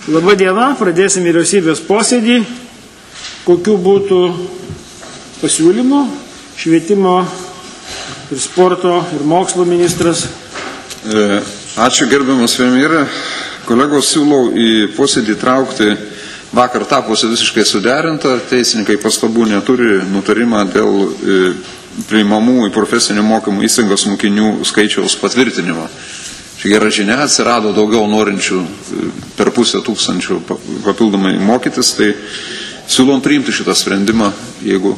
Labą dieną, pradėsim vyriausybės posėdį. Kokių būtų pasiūlymų? Švietimo ir sporto ir mokslo ministras. Ačiū gerbiamas premjere. Kolegos, siūlau į posėdį traukti, vakar tapusi visiškai suderinta, teisininkai pastabų neturi, nutarimą dėl priimamų į profesinio mokymų įstaigos mokinių skaičiaus patvirtinimo. Čia gera žinia, atsirado daugiau norinčių per 500 papildomai mokytis, tai siūlom priimti šitą sprendimą, jeigu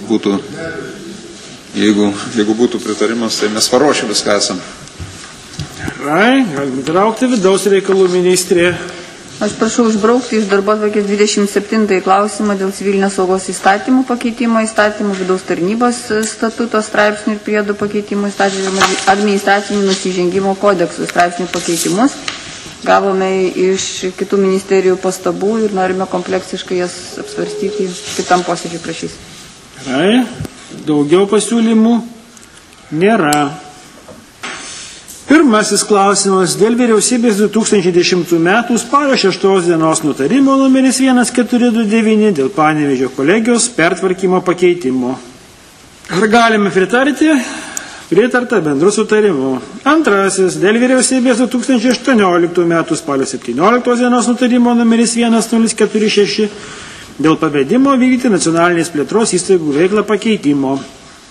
būtų pritarimas, tai mes paruošę viską esam. Gerai, galime traukti vidaus reikalų ministrė. Aš prašau išbraukti iš darbotvarkės 27 klausimą dėl civilinės saugos įstatymų pakeitimo įstatymų, vidaus tarnybos statuto straipsnių ir priedų pakeitimo įstatymų, administracinių nusižengimo kodeksų straipsnių pakeitimus. Gavome iš kitų ministerijų pastabų ir norime kompleksiškai jas apsvarstyti kitam posėdžiui, prašys. Gerai, daugiau pasiūlymų nėra. Pirmasis klausimas dėl vyriausybės 2010 metų spalio 6 dienos nutarimo numeris 1429 dėl Panevėžio kolegijos pertvarkymo pakeitimo. Ar galime pritarti? Pritarta bendru sutarimu. Antrasis dėl vyriausybės 2018 metų spalio 17 dienos nutarimo numeris 1046 dėl pavedimo vykdyti nacionalinės plėtros įstaigų veiklą pakeitimo.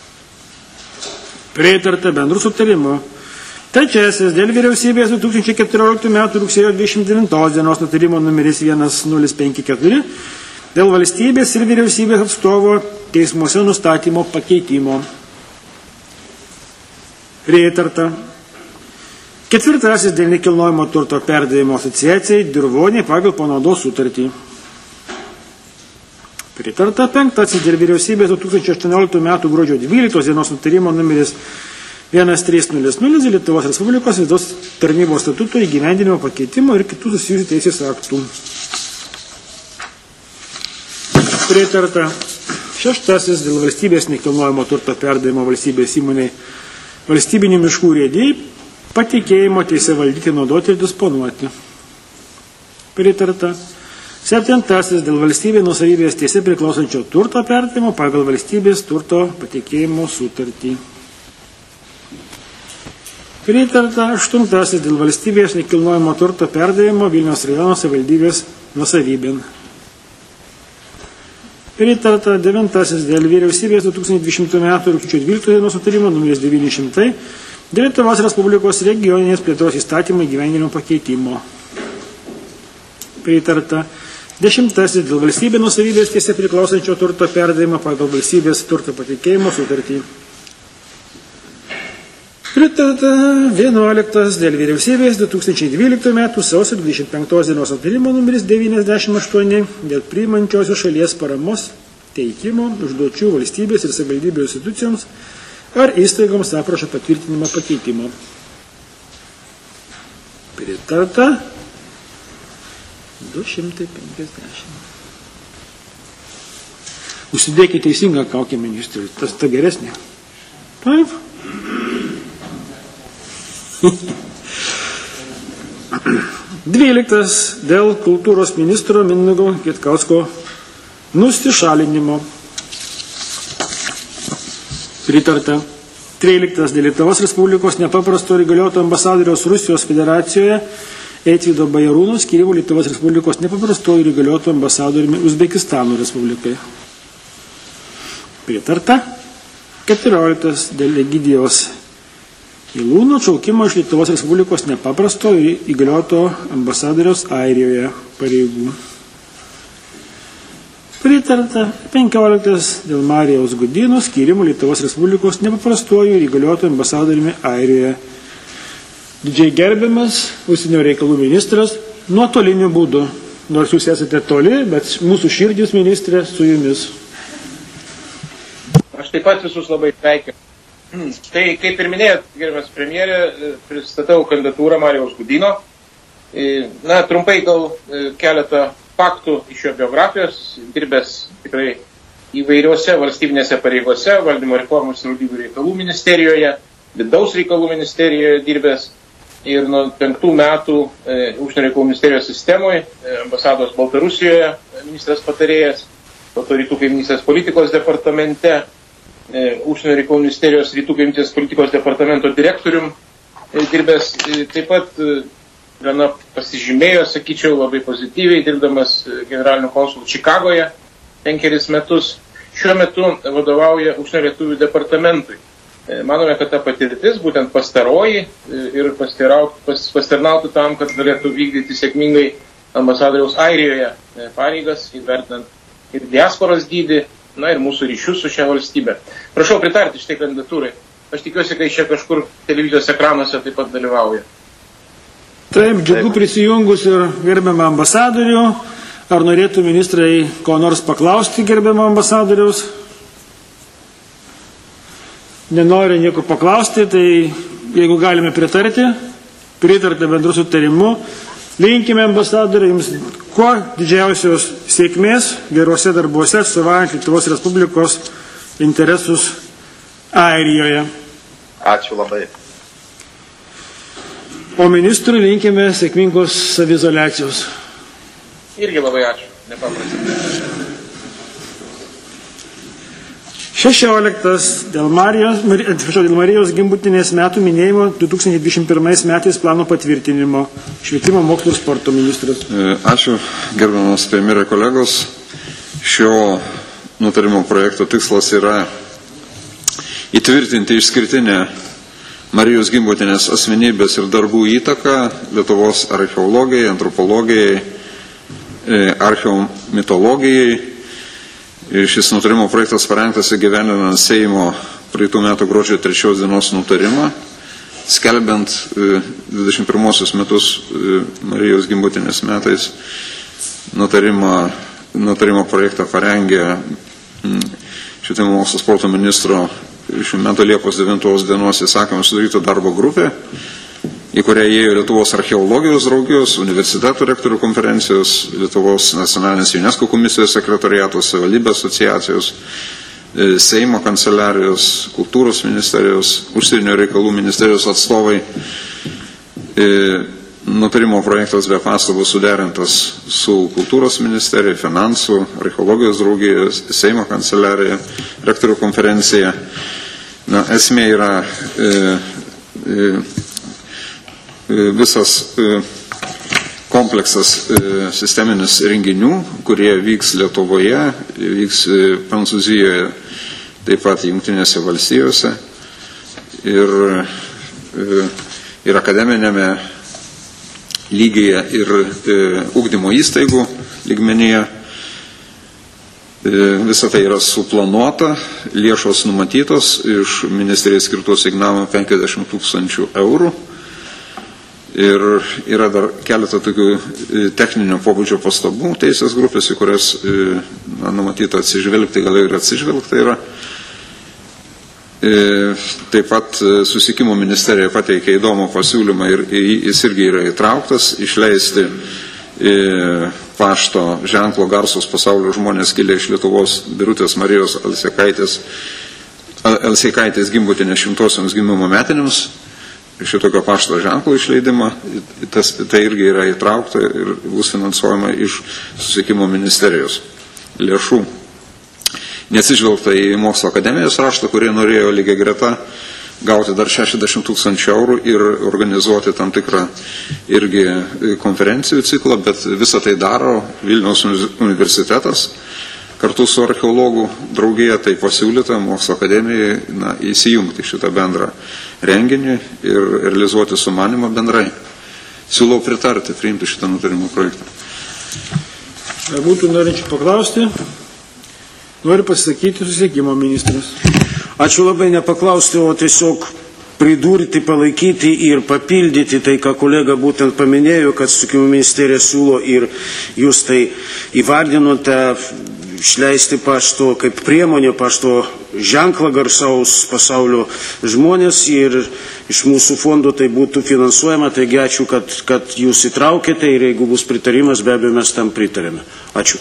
Pritarta bendru sutarimu. Trečiasis dėl vyriausybės 2014 metų rugsėjo 29 dienos nutarimo numeris 1054 dėl valstybės ir vyriausybės atstovo teismuose nustatymo pakeitimo. Pritarta. Ketvirtasis dėl nekilnojamo turto perdavimo asociacijai Dirvoniai pagal panaudos sutartį. Pritarta. Penktasis dėl vyriausybės 2018 metų gruodžio 12 dienos nutarimo numeris 1300 Lietuvos Respublikos vidaus tarnybos statuto įgyvendinimo pakeitimo ir kitų susijusių teisės aktų. Pritarta. Šeštasis dėl valstybės nekilnojamo turto perdavimo valstybės įmonei valstybinių miškų urėdijai patikėjimo teisę valdyti, naudoti ir disponuoti. Pritarta. Septintasis dėl valstybės nuosavybės teisė priklausančio turto perdavimo pagal valstybės turto patikėjimo sutartį. Pritarta. Aštuntasis dėl valstybės nekilnojamo turto perdavimo Vilniaus rajono savivaldybės nuosavybėn. Pritarta. Devintasis dėl vyriausybės 2020 metų rugpjūčio 12 dienos nutarimo numeris 900 dėl Lietuvos Respublikos regioninės plėtros įstatymų įgyvendinimo pakeitimo. Pritarta. Dešimtasis dėl valstybės nuosavybės teisė priklausančio turto perdavimo pagal valstybės turto patikėjimo sutartį. Pritarta. 11 dėl vyriausybės 2012 metų sausio 25 dienos nutarimo numeris 98 dėl priimančiosios šalies paramos teikimo užduočių valstybės ir savivaldybių institucijoms ar įstaigoms aprašo patvirtinimo pakeitimo. Pritarta. 250. Užsidėkite teisingą kaukę ministrui, tas ta geresnė. Taip. 12 dėl kultūros ministro Mindaugo Kvietkausko nusišalinimo. Pritarta. 13 dėl Lietuvos Respublikos nepaprasto ir įgalioto ambasadoriaus Rusijos Federacijoje Eitvydo Bajarūno skyrimo Lietuvos Respublikos nepaprasto ir įgalioto ambasadoriumi Uzbekistano Respublikai. Pritarta. 14 dėl Egidijaus Ilūno atšaukimo iš Lietuvos Respublikos nepaprasto ir įgalioto ambasadoriaus Airijoje pareigų. Pritarta. 15 dėl Marijaus Gudino skyrimo Lietuvos Respublikos nepaprastuoju ir įgalioto ambasadoriumi Airijoje. Didžiai gerbiamas užsienio reikalų ministras nuotoliniu būdu. Nors jūs esate toli, bet mūsų širdis ministrė su jumis. Aš taip pat visus labai sveikinu. Tai, kaip ir minėjot, gerbiamas premjerė, pristatau kandidatūrą Marijaus Gudino. Na, trumpai gal keletą faktų iš jo biografijos, dirbęs tikrai įvairiuose valstybinėse pareigose, valdymo reformos ir valdybių reikalų ministerijoje, vidaus reikalų ministerijoje dirbęs, ir nuo 5 metų Užsienio reikalų ministerijos sistemoje, ambasados Baltarusijoje ministras patarėjas, po to rytų kaimynystės politikos departamente, Užsienio reikalų ministerijos rytų kaimynystės politikos departamento direktorium dirbęs, taip pat gana pasižymėjo, sakyčiau, labai pozityviai, dirbdamas generaliniu konsulu Čikagoje 5 metus. Šiuo metu vadovauja Užsienio lietuvių departamentui. Manome, kad ta patirtis, būtent pastaroji, ir pasitarnautų tam, kad galėtų vykdyti sėkmingai ambasadoriaus Airijoje pareigas, įvertinant ir diasporos dydį, na ir mūsų ryšius su šia valstybė. Prašau pritarti šitai kandidatūrai. Aš tikiuosi, kad čia kažkur televizijos ekranuose taip pat dalyvauja. Taip, džiugu prisijungus ir gerbiamą ambasadorių. Ar norėtų ministrai ko nors paklausti gerbiamą ambasadoriaus? Nenori nieko paklausti, tai jeigu galime pritarti bendru sutarimu, linkime ambasadoriui jums kuo didžiausios sėkmės geruose darbuose atstovaujant Lietuvos Respublikos interesus Airijoje. Ačiū labai. O ministrui linkime sėkmingos saviizoliacijos. Irgi labai ačiū. Nepaprastai. 16. Dėl Marijos Gimbutinės metų minėjimo 2021 metais plano patvirtinimo. Švietimo, mokslo ir sporto ministras. Ačiū, gerbiamas premjerė kolegos. Šio nutarimo projekto tikslas yra įtvirtinti išskirtinę Marijos Gimbutinės asmenybės ir darbų įtaką Lietuvos archeologijai, antropologijai, archeomitologijai. Šis nutarimo projektas parengtas įgyvendinant Seimo praeitų metų gruodžio 3 dienos nutarimą, skelbiant 21 metus Marijos Gimbutinės metais. Nutarimo projektą parengė Švietimo mokslo sporto ministro šių metų Liepos 9 dienos įsakymą sudaryta darbo grupė, į kurią įėjo Lietuvos archeologijos draugijos, universitetų rektorių konferencijos, Lietuvos nacionalinės UNESCO komisijos sekretariatos, savivaldybės asociacijos, Seimo kanceliarijos, kultūros ministerijos, užsienio reikalų ministerijos atstovai. Nutarimo projektas be pastabų suderintas su kultūros ministerija, finansų, archeologijos draugijos, Seimo kanceliarija, rektorių konferencija. Esmė yra visas kompleksas sisteminis renginių, kurie vyks Lietuvoje, vyks Prancūzijoje, taip pat Jungtinėse valstijose ir akademinėme lygyje ir ugdymo įstaigų lygmenyje. Visa tai yra suplanuota, lėšos numatytos, iš ministerijos skirtų asignavimo 50 000 eurų. Ir yra dar keletą tokių techninio pobūdžio pastabų teisės grupės, į kurias numatyta atsižvelgti, gal ir atsižvelgta yra. Taip pat Susisiekimo ministerija pateikė įdomų pasiūlymą ir jis irgi yra įtrauktas, išleisti pašto ženklo garsus pasaulio žmonės kilę iš Lietuvos Birutės Marijos Alseikaitės Gimbutinės 100-osios gimimo metinėms. Šitokio pašto ženklo išleidimą, tai irgi yra įtraukta ir bus finansuojama iš Susisiekimo ministerijos lėšų. Neatsižvelgta į mokslo akademijos raštą, kurie norėjo lygiai greta gauti dar 60 000 eurų ir organizuoti tam tikrą irgi konferencijų ciklą, bet visą tai daro Vilniaus universitetas. Kartu su archeologų draugija tai pasiūlyta mokslo akademijai įsijungti šitą bendrą renginį ir realizuoti sumanimą bendrai. Siūlau pritarti, priimti šitą nutarimo projektą. Būtų norinčių paklausti. Noriu pasisakyti Susisiekimo ministras. Ačiū labai, nepaklausti, o tiesiog pridurti, palaikyti ir papildyti tai, ką kolega būtent paminėjo, kad Susisiekimo ministerija siūlo ir jūs tai įvardinote, išleisti pašto kaip priemonė, pašto ženklą garsaus pasaulio žmonės ir iš mūsų fondo tai būtų finansuojama. Taigi ačiū, kad jūs įtraukėte ir jeigu bus pritarimas, be abejo mes tam pritarėme. Ačiū.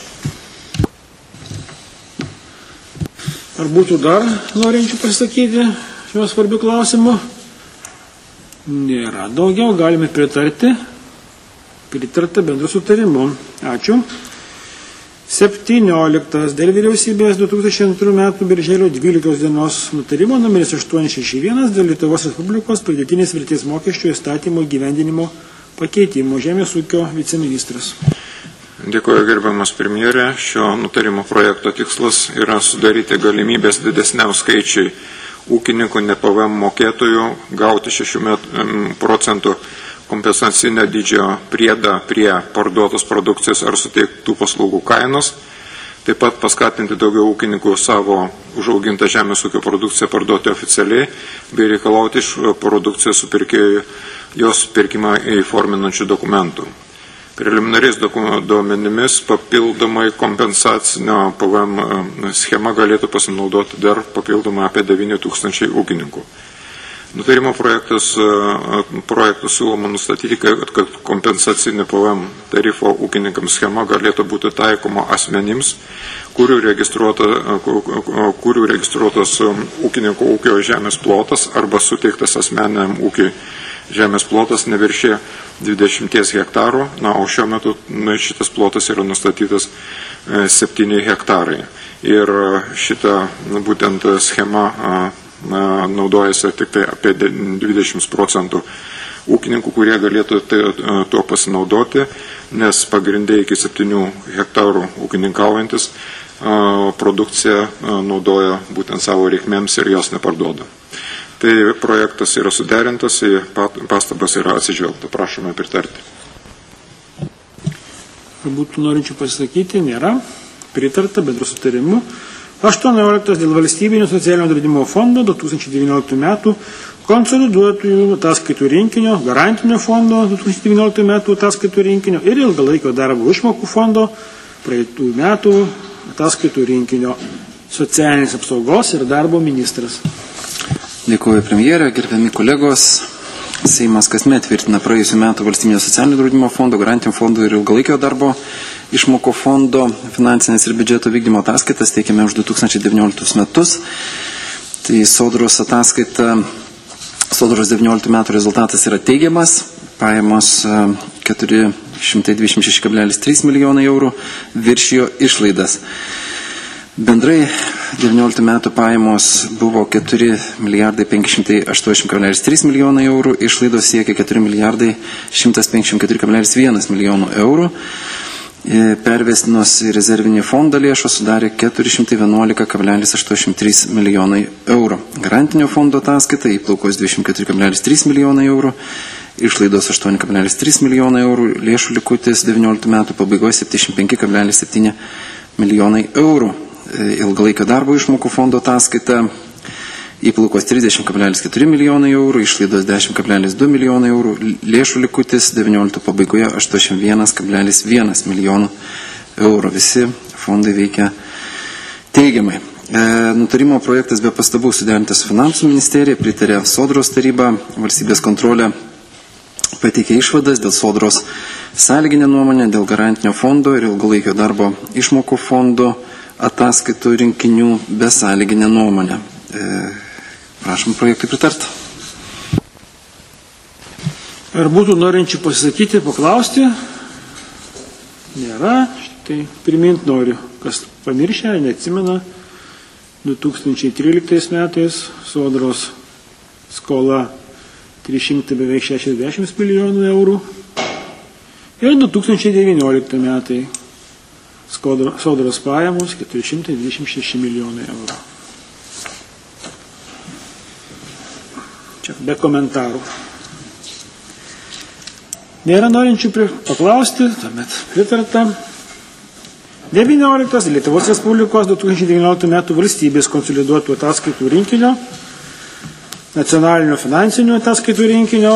Ar būtų dar norinčių pasakyti šiuo svarbiu klausimu? Nėra. Daugiau galime pritarti. Pritarta bendru sutarimu. Ačiū. 17. Dėl vyriausybės 2002 metų birželio 12 dienos nutarimo numeris 861 dėl Lietuvos Respublikos pridėtinės vertės mokesčio įstatymo įgyvendinimo pakeitimo. Žemės ūkio viceministras. Dėkuoju, gerbiamas premjerė. Šio nutarimo projekto tikslas yra sudaryti galimybės didesniam skaičiui ūkininkų ne PVM mokėtojų gauti 6 procentų kompensacinio dydžio priedą prie parduotos produkcijos ar suteiktų paslaugų kainos. Taip pat paskatinti daugiau ūkininkų savo užaugintą žemės ūkio produkciją parduoti oficialiai bei reikalauti iš produkcijos supirkėjų jos pirkimą įforminančių dokumentų. Preliminariais duomenimis papildomai kompensacinio PVM schema galėtų pasinaudoti dar papildomai apie 9 000 ūkininkų. Nutarimo projektų siūloma nustatyti, kad kompensacinė PVM tarifo ūkininkams schema galėtų būti taikoma asmenims, kurių registruotas ūkininko ūkio žemės plotas arba suteiktas asmeniniam ūkiui žemės plotas neviršė 20 hektarų, o šiuo metu šitas plotas yra nustatytas 7 hektarai. Ir šita būtent schema naudojasi tik tai apie 20 procentų ūkininkų, kurie galėtų tuo pasinaudoti, nes pagrindė iki 7 hektarų ūkininkaujantis produkciją naudoja būtent savo reikmėms ir jos neparduoda. Tai projektas yra suderintas, į pastabas yra atsižvelgta. Prašome pritarti. Būtų norinčių pasisakyti, nėra. Pritarta bendru sutarimu. 18. Dėl valstybinio socialinio draudimo fondo 2019 metų konsoliduotųjų ataskaitų rinkinio, garantinio fondo 2019 metų ataskaitų rinkinio ir ilgalaikio darbo išmokų fondo praeitų metų ataskaitų rinkinio. Socialinės apsaugos ir darbo ministras. Dėkuoju premjerė, gerbiami kolegos. Seimas kasmet tvirtina praėjusių metų valstybinio socialinio draudimo fondo, garantinio fondo ir ilgalaikio darbo išmokų fondo finansinės ir biudžeto vykdymo ataskaitas teikiame už 2019 metus. Tai Sodros ataskaita, Sodros 19 metų rezultatas yra teigiamas, pajamos 426,3 milijonai eurų, viršijo išlaidas. Bendrai 19 metų pajamos buvo 4 milijardai 580,3 milijonai eurų, išlaidos siekia 4 milijardai 154,1 milijonų eurų. Pervestinos į rezervinį fondą lėšos sudarė 411,83 milijonai eurų. Garantinio fondo ataskaita įplaukos 24,3 milijonai eurų, išlaidos 8,3 milijonai eurų, lėšų likutis 19 metų pabaigoje 75,7 milijonai eurų. Ilgalaikio darbo išmokų fondo ataskaita įplaukos 30,4 milijonai eurų, išlaidos 10,2 milijonai eurų, lėšų likutis 19 pabaigoje 81,1 milijonų eurų. Visi fondai veikia teigiamai. Nutarimo projektas be pastabų suderintas su Finansų ministerija, pritarė Sodros taryba, valstybės kontrolė pateikė išvadas dėl Sodros sąlyginę nuomonę, dėl garantinio fondo ir ilgalaikio darbo išmokų fondo ataskaitų rinkinių besąlyginę nuomonę. Prašom projektui pritarti. Ar būtų norinčių pasisakyti, paklausti? Nėra. Tai primint noriu, kas pamiršę, neatsimena, 2013 metais Sodros skola 360 milijonų eurų ir 2019 metai Sodros pajamos 426 milijonai eurų. Čia be komentarų. Nėra norinčių paklausti, tuomet pritarta. 19. Lietuvos Respublikos 2019 metų valstybės konsoliduotų ataskaitų rinkinio, nacionalinio finansinių ataskaitų rinkinio,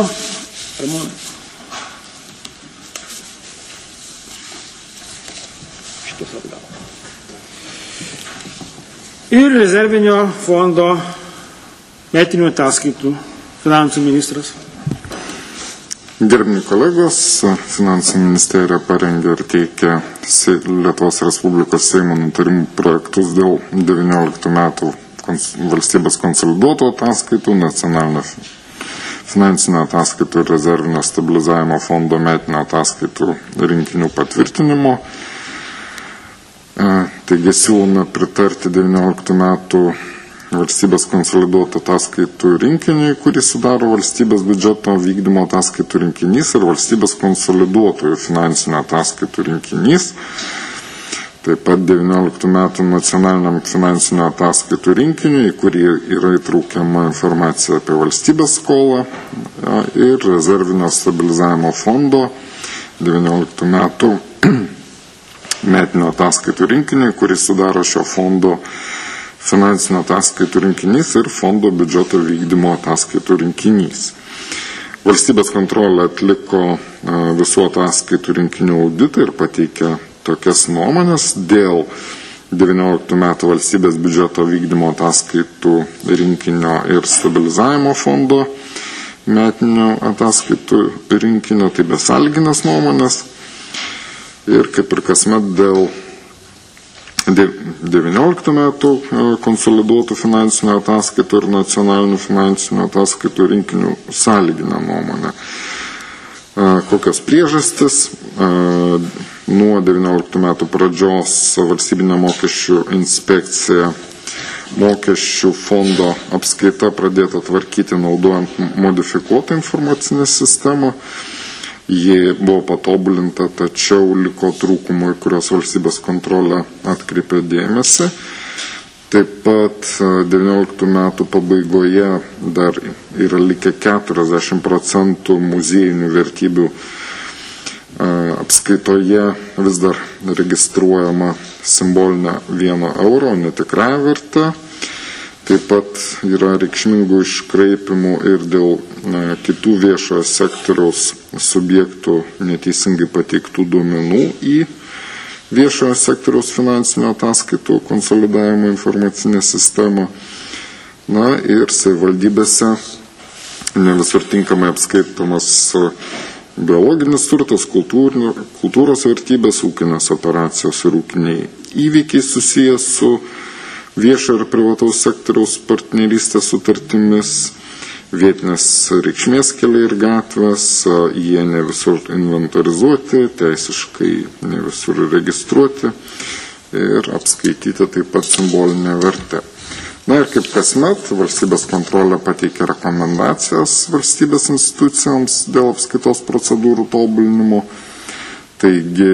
ir rezervinio fondo metinių ataskaitų finansų ministras. Gerbimi kolegos, Finansų ministerija parengė ir teikia Lietuvos Respublikos Seimo nutarimų projektus dėl 19 metų valstybės konsoliduotų ataskaitų, nacionalinio finansinio ataskaitų ir rezervinio stabilizavimo fondo metinio ataskaitų rinkinių patvirtinimo. Taigi siūlome pritarti 19 metų valstybės konsoliduoto ataskaitų rinkiniui, kurį sudaro valstybės biudžeto vykdymo ataskaitų rinkinys ir valstybės konsoliduotojų finansinio ataskaitų rinkinys. Taip pat 19 metų nacionaliniam finansinio ataskaitų rinkiniui, į kurį yra įtraukiama informacija apie valstybės skolą ir rezervinio stabilizavimo fondo 19 metų metinio ataskaitų rinkiniui, kurį sudaro šio fondo finansinio ataskaitų rinkinys ir fondo biudžeto vykdymo ataskaitų rinkinys. Valstybės kontrolė atliko visų ataskaitų rinkinių auditą ir pateikė tokias nuomonės dėl 19 metų valstybės biudžeto vykdymo ataskaitų rinkinio ir stabilizavimo fondo metinio ataskaitų rinkinio, tai besąlyginės nuomonės. Ir kaip ir kasmet dėl 19 metų konsoliduotų finansinio ataskaitų ir nacionalinių finansinio ataskaitų rinkinių sąlyginę nuomonę. Kokios priežastis? Nuo 19 metų pradžios valstybinė mokesčių inspekcija mokesčių fondo apskaita pradėta tvarkyti naudojant modifikuotą informacinę sistemą. Ji buvo patobulinta, tačiau liko trūkumų, į kurios valstybės kontrolė atkreipė dėmesį. Taip pat 19 metų pabaigoje dar yra likę 40% muziejinių vertybių apskaitoje vis dar registruojama simbolinė 1 euro, netikrąja vertė. Taip pat yra reikšmingų iškraipimų ir dėl kitų viešojo sektoriaus subjektų neteisingai pateiktų duomenų į viešojo sektoriaus finansinio ataskaitų konsolidavimo informacinę sistemą. Na ir savivaldybėse ne visur tinkamai apskaitomas biologinis turtas, kultūros vertybės, ūkinės operacijos ir ūkiniai įvykiai susijęs su viešo ir privataus sektoriaus partnerystės sutartimis, vietinės reikšmės keliai ir gatvės, jie ne visur inventorizuoti, teisiškai ne visur registruoti ir apskaityti taip pat simbolinę vertę. Na ir kaip kasmet, valstybės kontrolė pateikė rekomendacijas valstybės institucijoms dėl apskaitos procedūrų tobulinimo. Taigi,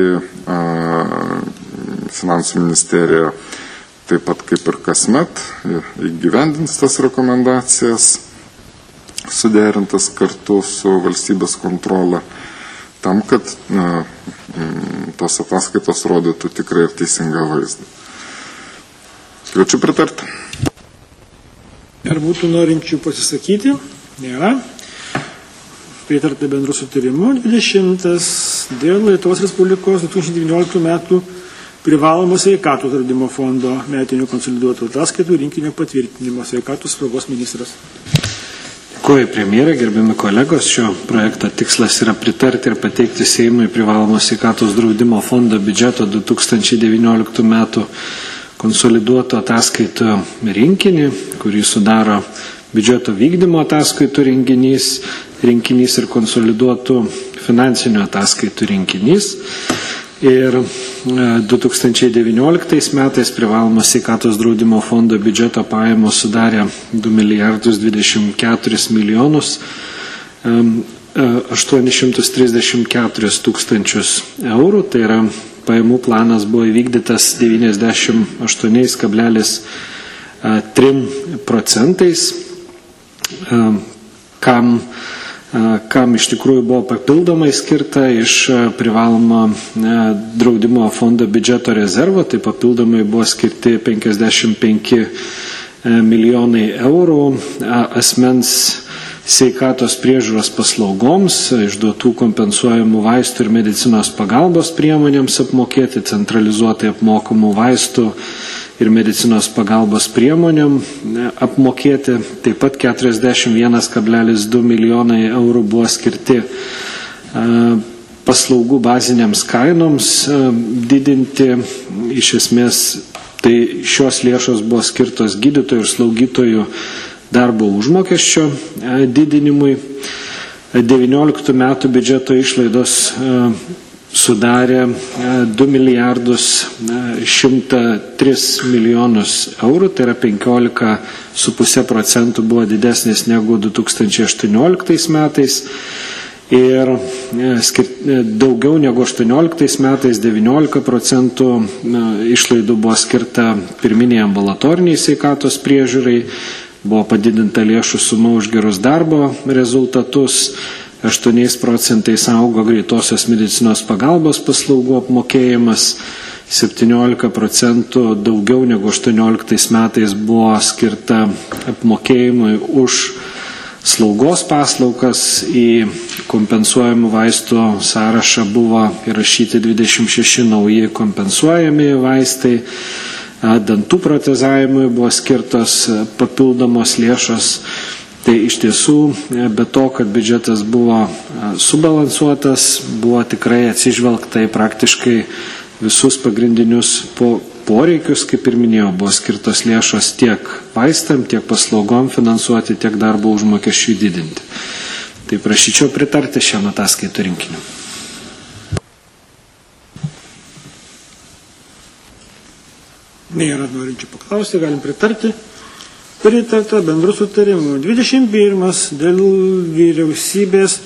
Finansų ministerija taip pat kaip ir kasmet įgyvendins tas rekomendacijas, suderintas kartu su valstybės kontrolė, tam, kad tos ataskaitos rodytų tikrai ir teisingą vaizdą. Kviečiu pritarti. Ar būtų norinčių pasisakyti? Nėra. Pritarta bendru sutarimu. 20 dėl Lietuvos Respublikos 2019 metų privalomo sveikatos draudimo fondo metinių konsoliduotų ataskaitų rinkinio patvirtinimo. Sveikatos apsaugos ministras. Dėkuoju, premjerė, gerbiami kolegos. Šio projekto tikslas yra pritarti ir pateikti Seimui privalomo sveikatos draudimo fondo biudžeto 2019 metų konsoliduoto ataskaitų rinkinį, kurį sudaro biudžeto vykdymo ataskaitų rinkinys ir konsoliduotų finansinių ataskaitų rinkinys. Ir 2019 metais privalomos sveikatos draudimo fondo biudžeto pajamos sudarė 2 milijardus 24 milijonus 834 tūkstančius eurų. Tai yra pajamų planas buvo įvykdytas 98,3%, kam iš tikrųjų buvo papildomai skirta iš privalomo draudimo fondo biudžeto rezervo, tai papildomai buvo skirti 55 milijonai eurų asmens sveikatos priežiūros paslaugoms, išduotų kompensuojamų vaistų ir medicinos pagalbos priemonėms apmokėti, centralizuotai apmokamų vaistų ir medicinos pagalbos priemonėm apmokėti. Taip pat 41,2 milijonai eurų buvo skirti paslaugų baziniams kainoms didinti. Iš esmės, tai šios lėšos buvo skirtos gydytojų ir slaugytojų darbo užmokesčio didinimui. 19 metų biudžeto išlaidos sudarė 2 milijardus 103 milijonus eurų, tai yra 15,5% buvo didesnis negu 2018 metais ir daugiau negu 18 metais 19% išlaidų buvo skirta pirminiai ambulatoriniai sveikatos priežiūrai, buvo padidinta lėšų suma už gerus darbo rezultatus, 8% augo greitosios medicinos pagalbos paslaugų apmokėjimas, 17% daugiau negu 18 metais buvo skirta apmokėjimui už slaugos paslaugas, į kompensuojamų vaistų sąrašą buvo įrašyti 26 nauji kompensuojami vaistai, dantų protezavimui buvo skirtos papildomos lėšos. Tai iš tiesų, be to, kad biudžetas buvo subalansuotas, buvo tikrai atsižvelgta į praktiškai visus pagrindinius poreikius, kaip ir minėjau, buvo skirtos lėšos tiek vaistam, tiek paslaugom finansuoti, tiek darbo užmokesčiui didinti. Tai prašyčiau pritarti šiam ataskaitų rinkiniu. Nėra norinčių paklausti, galim pritarti. Pritarta bendrų sutarimų. 21 dėl vyriausybės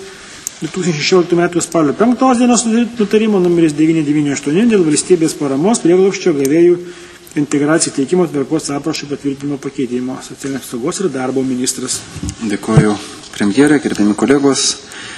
2016 m. spalio 5 dienos nutarimo numeris 998 dėl valstybės paramos prieglobsčio gavėjų integracijų teikimo tvarkos aprašo patvirtinimo pakeitimo. Socialinės apsaugos ir darbo ministras. Dėkoju premjerė, gerbiami kolegos.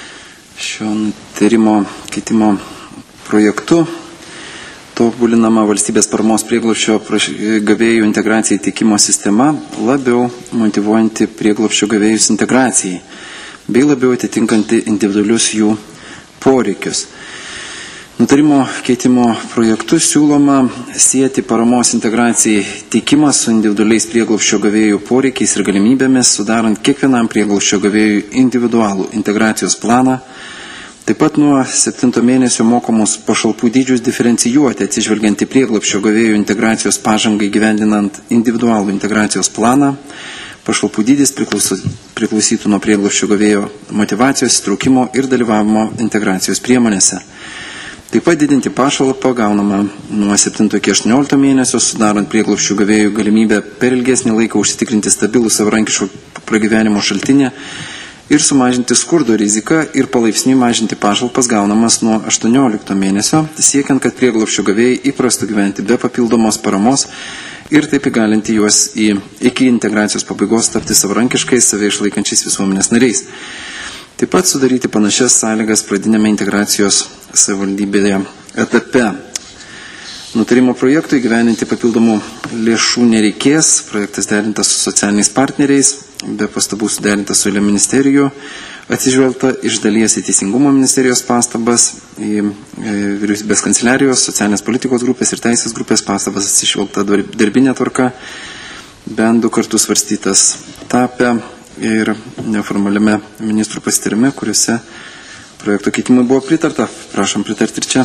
Šio nutarimo keitimo projektu tobulinama valstybės paramos prieglobsčio gavėjų integracijai teikimo sistema, labiau motyvuojanti prieglobsčio gavėjus integracijai, bei labiau atitinkanti individualius jų poreikius. Nutarimo keitimo projektu siūloma sieti paramos integracijai teikimą su individualiais prieglobsčio gavėjų poreikiais ir galimybėmis, sudarant kiekvienam prieglobsčio gavėjui individualų integracijos planą. Taip pat nuo 7 mėnesio mokomus pašalpų dydžius diferencijuoti, atsižvelgiant į prieglobsčio gavėjų integracijos pažangą įgyvendinant individualų integracijos planą. Pašalpų dydis priklausytų nuo prieglobsčio gavėjo motyvacijos, įtraukimo ir dalyvavimo integracijos priemonėse. Taip pat didinti pašalpą gaunama nuo 7 iki 18 mėnesio, sudarant prieglobsčio gavėjų galimybę per ilgesnį laiką užsitikrinti stabilų savarankiško pragyvenimo šaltinį ir sumažinti skurdo riziką ir palaipsniui mažinti pašalpas gaunamas nuo 18 mėnesio, siekiant, kad prieglobsčio gavėjai įprastų gyventi be papildomos paramos ir taip įgalinti juos iki integracijos pabaigos tapti savarankiškais, save išlaikančiais visuomenės nariais. Taip pat sudaryti panašias sąlygas pradinėme integracijos savivaldybėje etape. Nutarimo projektui įgyveninti papildomų lėšų nereikės, projektas derintas su socialiniais partneriais, be pastabų suderintas su eilė ministerijų, atsižvelgta iš dalies į Teisingumo ministerijos pastabas, į vyriausybės kanceliarijos, socialinės politikos grupės ir teisės grupės pastabas atsižvelgta darbinė tvarka, bent 2 kartus svarstytas TAPE ir neformaliame ministrų pasitarime, kuriuose projekto keitimui buvo pritarta. Prašom pritarti ir čia.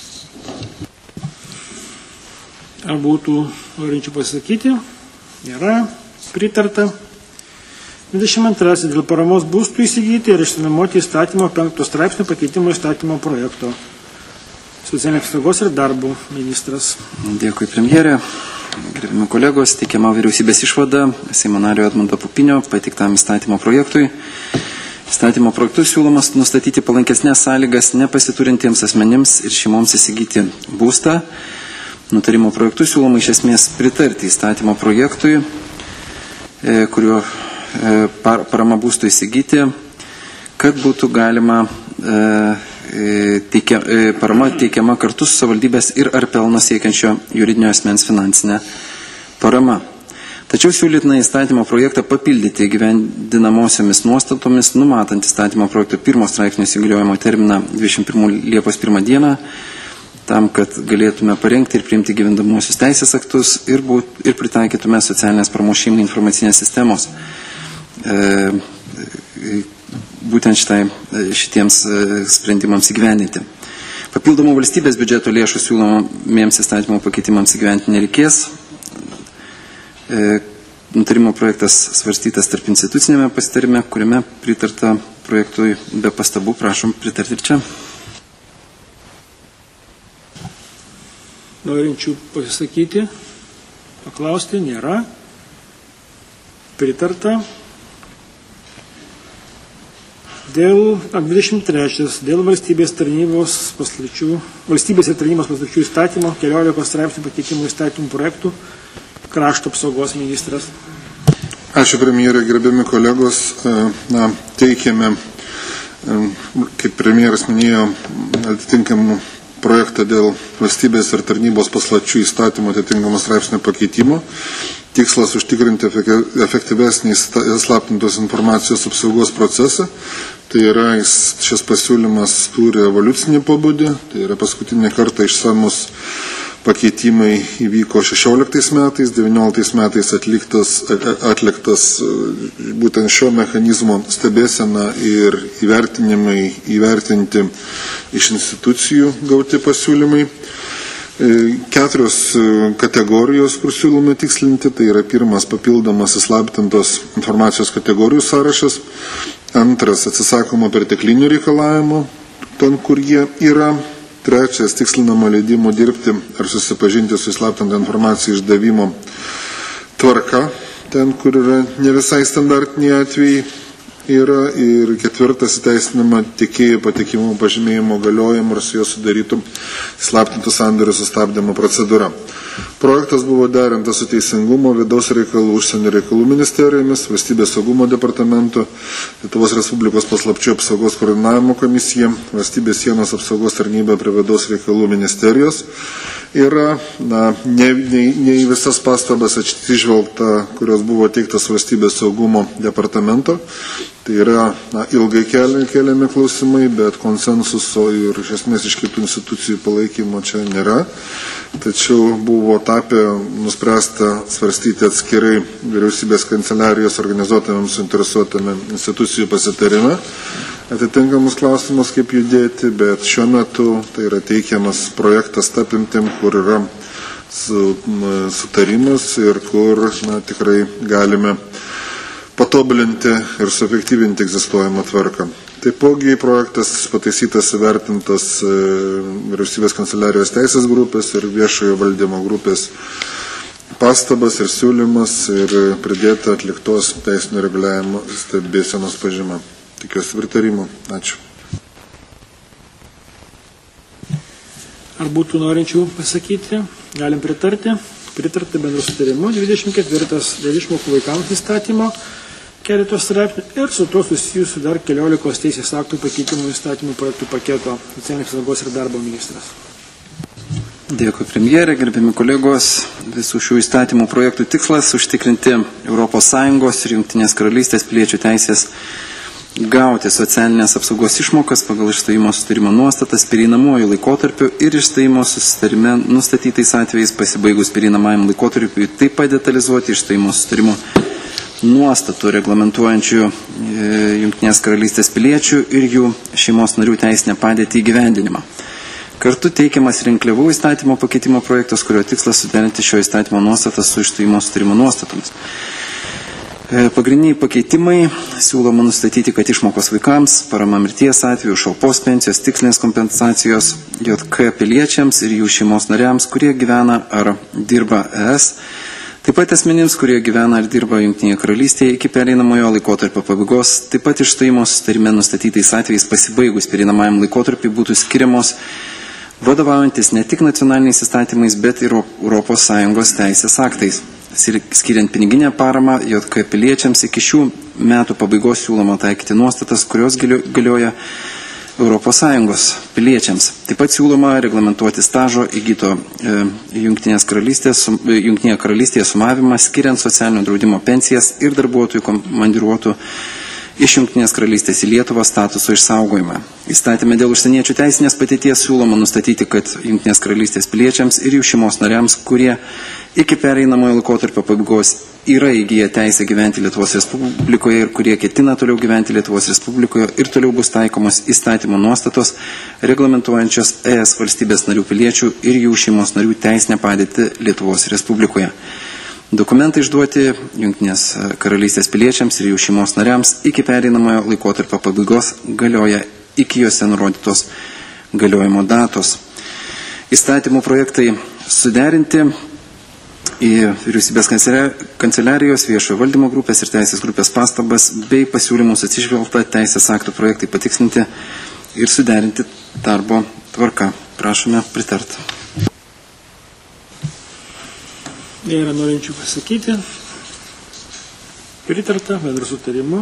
Ar būtų norinčių pasakyti? Nėra. Pritarta. 22 dėl paramos būstų įsigyti ir išsinuomoti įstatymo 5 straipsnio pakeitimo įstatymo projekto. Socialinės apsaugos ir darbo ministras. Dėkui premjerė. Gerbimi kolegos, teikiama vyriausybės išvada Seimo nario Edmundo Pupinio pateiktam įstatymo projektui. Įstatymo projektu siūlomas nustatyti palankesnės sąlygas nepasiturintiems asmenims ir šeimoms įsigyti būstą. Nutarimo projektu siūloma iš esmės pritarti įstatymo projektui, kurio parama būstų įsigyti, kad būtų galima parama teikiama kartu su savivaldybės ir ar pelno siekiančio juridinio asmens finansinė parama. Tačiau siūlytina įstatymo projektą papildyti įgyvendinamosiomis nuostatomis, numatant įstatymo projekto 1 straipsnio įsigaliojimo terminą 21 Liepos 1 dieną, tam, kad galėtume parengti ir priimti gyvendamosius teisės aktus ir pritaikytume socialinės paramos šeimai informacinės sistemos. Būtent šitiems sprendimams įgyvendinti. Papildomų valstybės biudžeto lėšų siūlomiems įstatymų pakeitimams įgyvendinti nereikės. nutarimo projektas svarstytas tarp institucinėme pasitarime, kuriame pritarta projektui be pastabų. Prašom pritarti ir čia. Norinčių pasisakyti, paklausti, nėra. Pritarta. Dėl 23. Dėl valstybės ir tarnybos paslapčių įstatymo 14 straipsnių pateikimo įstatymų projektų krašto apsaugos ministras. Ačiū premjerė, gerbiami kolegos. Teikiame, kaip premjeras minėjo, atitinkamų projektą dėl valstybės ir tarnybos paslapčių įstatymo atitinkamų straipsnių pakeitimo. Tikslas užtikrinti efektyvesnį slaptintos informacijos apsaugos procesą. Tai yra, šis pasiūlymas turi evoliucinį pobūdį. Tai yra, paskutinį kartą išsamus pakeitimai įvyko 16 metais, 19 metais atliktas būtent šio mechanizmo stebėsena ir įvertinti iš institucijų gauti pasiūlymai. 4 kategorijos, kur siūlome tikslinti, tai yra pirmas papildomas įslaptintos informacijos kategorijų sąrašas, antras atsisakoma perteklinių reikalavimų, ten kur jie yra, trečias tikslinama leidimų dirbti ar susipažinti su įslaptinta informacija išdavimo tvarka, ten kur yra ne visai standartiniai atvejai yra, ir ketvirtas įteisinama tiekėjų patikimų pažymėjimo galiojimo ir su juo sudarytų įslaptintų sandorių sustabdymo procedūra. Projektas buvo derintas su Teisingumo, Vidaus reikalų, Užsienio reikalų ministerijomis, Valstybės saugumo departamentu, Lietuvos Respublikos paslapčių apsaugos koordinavimo komisija, Valstybės sienos apsaugos tarnyba prie Vidaus reikalų ministerijos. Yra ne į visas pastabas atsižvelgta, kurios buvo teiktas Valstybės saugumo departamento. Tai yra ilgai keliami klausimai, bet konsensuso ir iš esmės iš kitų institucijų palaikymo čia nėra. Tačiau buvo nuspręsta svarstyti atskirai vyriausybės kanceliarijos organizuotame suinteresuotame institucijų pasitarime atitinkamus klausimus, kaip judėti, bet šiuo metu tai yra teikiamas projektas tapimtim, kur yra sutarimas ir kur tikrai galime patobulinti ir suefektyvinti egzistuojamą tvarką. Taipogi projektas pataisytas įvertintas vyriausybės kanceliarijos teisės grupės ir viešojo valdymo grupės pastabas ir siūlymas ir pridėta atliktos teisinio reguliavimo stebėsenos pažyma. Tikiuosi pritarimo. Ačiū. Ar būtų norinčių pasakyti? Galim pritarti. Pritarti bendru sutarimu 24 dėl išmokų vaikams įstatymo keletos straipsnių ir su to susijusiu dar 14 teisės aktų pakeitimų įstatymų projektų paketo socialinės apsaugos ir darbo ministras. Dėkui premjerė, gerbiami kolegos. Visų šių įstatymų projektų tikslas užtikrinti ES ir Jungtinės karalystės piliečių teisės gauti socialinės apsaugos išmokas pagal išstojimo susitarimo nuostatas pereinamuoju laikotarpiu ir išstojimo susitarime nustatytais atvejais pasibaigus pereinamajam laikotarpiu, taip pat detalizuoti išstojimo susitarimo nuostatų reglamentuojančių Jungtinės karalystės piliečių ir jų šeimos narių teisinę padėtį įgyvendinimą. Kartu teikiamas rinkliavų įstatymo pakeitimo projektas, kurio tikslas suderinti šio įstatymo nuostatas su išstojimo susitarimo nuostatomis. Pagrindiniai pakeitimai siūloma nustatyti, kad išmokos vaikams, parama mirties atveju, šalpos pensijos, tikslinės kompensacijos JK piliečiams ir jų šeimos nariams, kurie gyvena ar dirba ES, taip pat asmenims, kurie gyvena ar dirba Jungtinėje karalystėje iki pereinamojo laikotarpio pabaigos, taip pat išstojimo susitarime nustatytais atvejais pasibaigus pereinamajam laikotarpiu būtų skiriamos vadovaujantis ne tik nacionaliniais įstatymais, bet ir ES teisės aktais. Skiriant piniginę paramą JK piliečiams iki šių metų pabaigos siūloma taikyti nuostatas, kurios galioja ES piliečiams. Taip pat siūloma reglamentuoti stažo įgyto Jungtinėje karalystėje sumavimą, skiriant socialinio draudimo pensijas ir darbuotojų komandiruotų iš Jungtinės karalystės į Lietuvą statuso išsaugojimą. Įstatyme dėl užsieniečių teisinės patirties siūloma nustatyti, kad Jungtinės karalystės piliečiams ir jų šeimos nariams, kurie iki pereinamojo laikotarpio pabaigos yra įgyję teisę gyventi Lietuvos Respublikoje ir kurie ketina toliau gyventi Lietuvos Respublikoje ir toliau bus taikomos įstatymo nuostatos reglamentuojančios ES valstybės narių piliečių ir jų šeimos narių teisinę padėtį Lietuvos Respublikoje. Dokumentai išduoti Jungtinės karalystės piliečiams ir jų šeimos nariams iki pereinamojo laikotarpio pabaigos galioja iki juose nurodytos galiojimo datos. Įstatymų projektai suderinti į vyriausybės kanceliarijos, viešojo valdymo grupės ir teisės grupės pastabas bei pasiūlymus atsižvelgta teisės aktų projektai patikslinti ir suderinti darbo tvarka. Prašome pritarti. Yra norinčių pasakyti. Pritarta bendru sutarimu.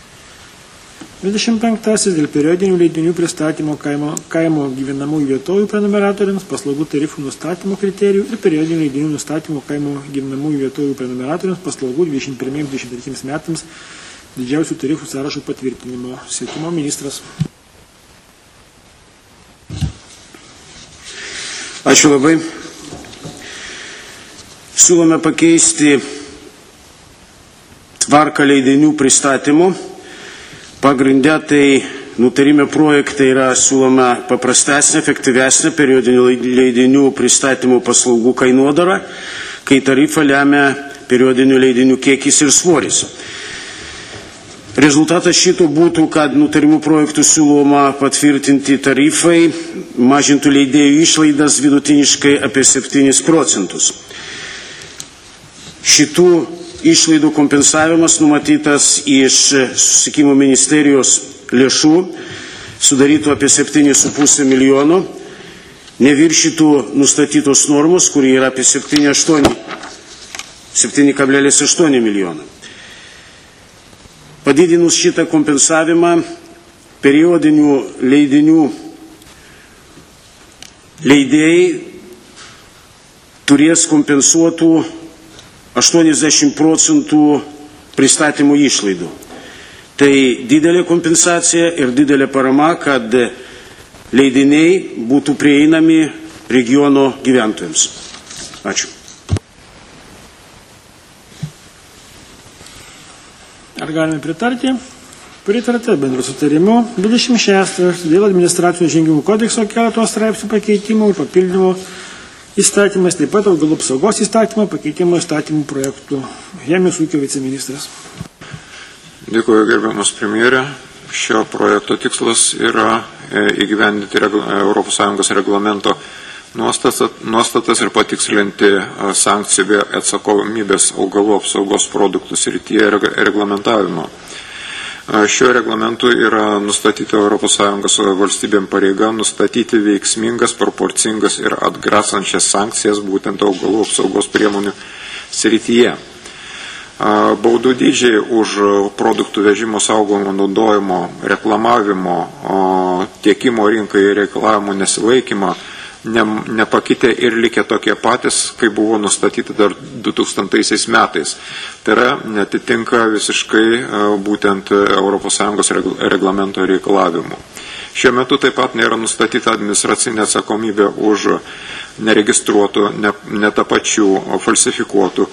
25. Dėl periodinių leidinių pristatymo kaimo gyvenamųjų vietovių prenumeratoriams, paslaugų tarifų nustatymo kriterijų ir periodinių leidinių nustatymo kaimo gyvenamųjų vietovių prenumeratoriams, paslaugų 21-23 metams didžiausių tarifų sąrašų patvirtinimo. Susisiekimo ministras. Ačiū labai. Siūlome pakeisti tvarką leidinių pristatymų. Pagrindė tai nutarime projektai yra siūloma paprastesnė, efektyvesnė periodinių leidinių pristatymų paslaugų kainodara, kai tarifą lemia periodinių leidinių kiekis ir svoris. Rezultatas šito būtų, kad nutarimų projektų siūloma patvirtinti tarifai mažintų leidėjų išlaidas vidutiniškai apie 7%. Šitų išlaidų kompensavimas numatytas iš Susisiekimo ministerijos lėšų, sudarytų apie 7,5 milijono, neviršytų nustatytos normos, kurie yra apie 7,8 milijono. Padidinus šitą kompensavimą, periodinių leidinių leidėjai turės kompensuotų 80% pristatymų išlaidų. Tai didelė kompensacija ir didelė parama, kad leidiniai būtų prieinami regiono gyventojams. Ačiū. Ar galime pritarti? Pritarta bendru sutarimu. 26. Dėl administracinių žengimų kodekso keletos straipsnių pakeitimų ir papildymų įstatymas, taip pat augalų apsaugos įstatymo pakeitimo įstatymų projektų. Žemės ūkio viceministras. Dėkuoju, gerbiamas premjerė. Šio projekto tikslas yra įgyvendinti ES reglamento nuostatas ir patikslinti sankcijų bei atsakomybės augalų apsaugos produktų srityje reglamentavimo. Šiuo reglamentu yra nustatyta ES valstybėm pareiga nustatyti veiksmingas, proporcingas ir atgrasančias sankcijas būtent augalų apsaugos priemonių srityje. Baudų dydžiai už produktų vežimo, saugojimo, naudojimo, reklamavimo, tiekimo rinkai reikalavimų nesilaikymą nepakitę ir likę tokie patys, kaip buvo nustatyti dar 2000 metais. Tai yra, netitinka visiškai būtent ES reglamento reikalavimų. Šiuo metu taip pat nėra nustatyta administracinė atsakomybė už neregistruotų, netapačių, falsifikuotų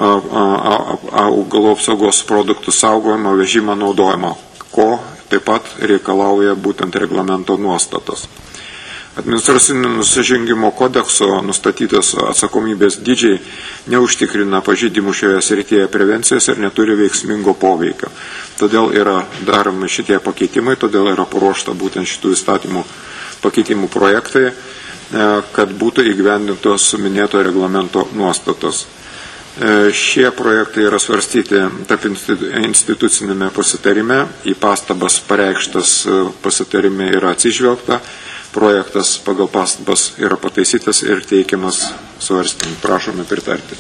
augalų apsaugos produktų saugojimo, vežimo, naudojimo, ko taip pat reikalauja būtent reglamento nuostatos. Administracinio nusižengimo kodekso nustatytas atsakomybės dydžiai neužtikrina pažeidimų šioje srityje prevencijos ir neturi veiksmingo poveikio. Todėl yra daromi šitie pakeitimai, todėl yra paruošta būtent šitų įstatymų pakeitimų projektai, kad būtų įgyvendintos minėto reglamento nuostatos. Šie projektai yra svarstyti tarp institucinėme pasitarime, į pastabas pareikštas pasitarime yra atsižvelgta. Projektas pagal pastabas yra pataisytas ir teikiamas svarstymui. Prašome pritarti.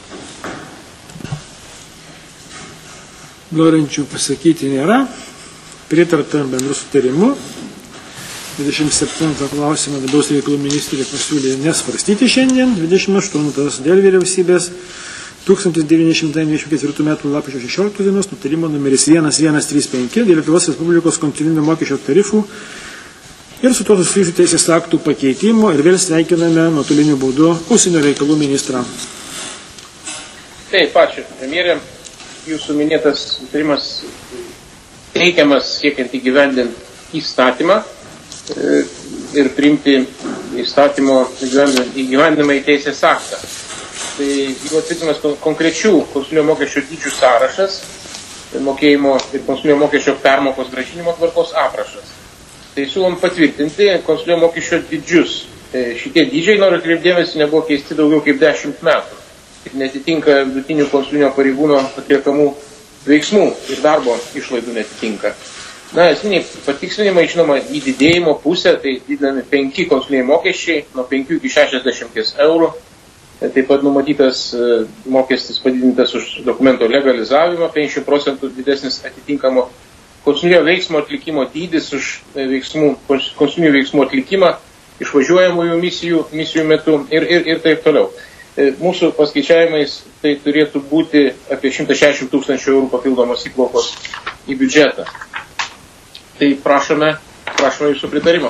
Norinčių pasakyti nėra. Pritarta bendru sutarimu. 27 klausimą vidaus reikalų ministrė pasiūlė nesvarstyti šiandien. 28 dėl vyriausybės 1924 m. lapkričio 16 dienos nutarimo numeris 1135 dėl Lietuvos Respublikos kontinuinio mokesčio tarifų ir su to susijusių teisės aktų pakeitimo ir vėl sveikiname nuotoliniu būdu užsienio reikalų ministrą. Taip, ačiū, premjerė. Jūsų minėtas nutarimas teikiamas siekiant įgyvendinti įstatymą ir priimti įstatymo įgyvendinamą į teisės aktą. Tai jeigu atvirtinamas konkrečių konsulinio mokesčio dydžių sąrašas, mokėjimo ir konsulinio mokesčio permokos grąžinimo tvarkos aprašas. Tai siūlom patvirtinti konsulinio mokesčio dydžius. Šitie dydžiai, noriu atkreipdėmėsi, nebuvo keisti daugiau kaip 10 metų. Ir netitinka vidutinių konsulinio pareigūno atliekamų veiksmų ir darbo išlaidų netitinka. Na, esminiai patikslinimai, žinoma, į didėjimo pusę, tai didinami 5 konsuliniai mokesčiai, nuo 5 iki 60 eurų. Taip pat numatytas mokestis padidintas už dokumento legalizavimą, 50% didesnis atitinkamo konsulinio veiksmo atlikimo dydis už konsulinių veiksmų atlikimą, išvažiuojamųjų misijų metu ir taip toliau. Mūsų paskaičiavimais tai turėtų būti apie 160 000 eurų papildomos įplaukos į biudžetą. Tai prašome jūsų pritarimo.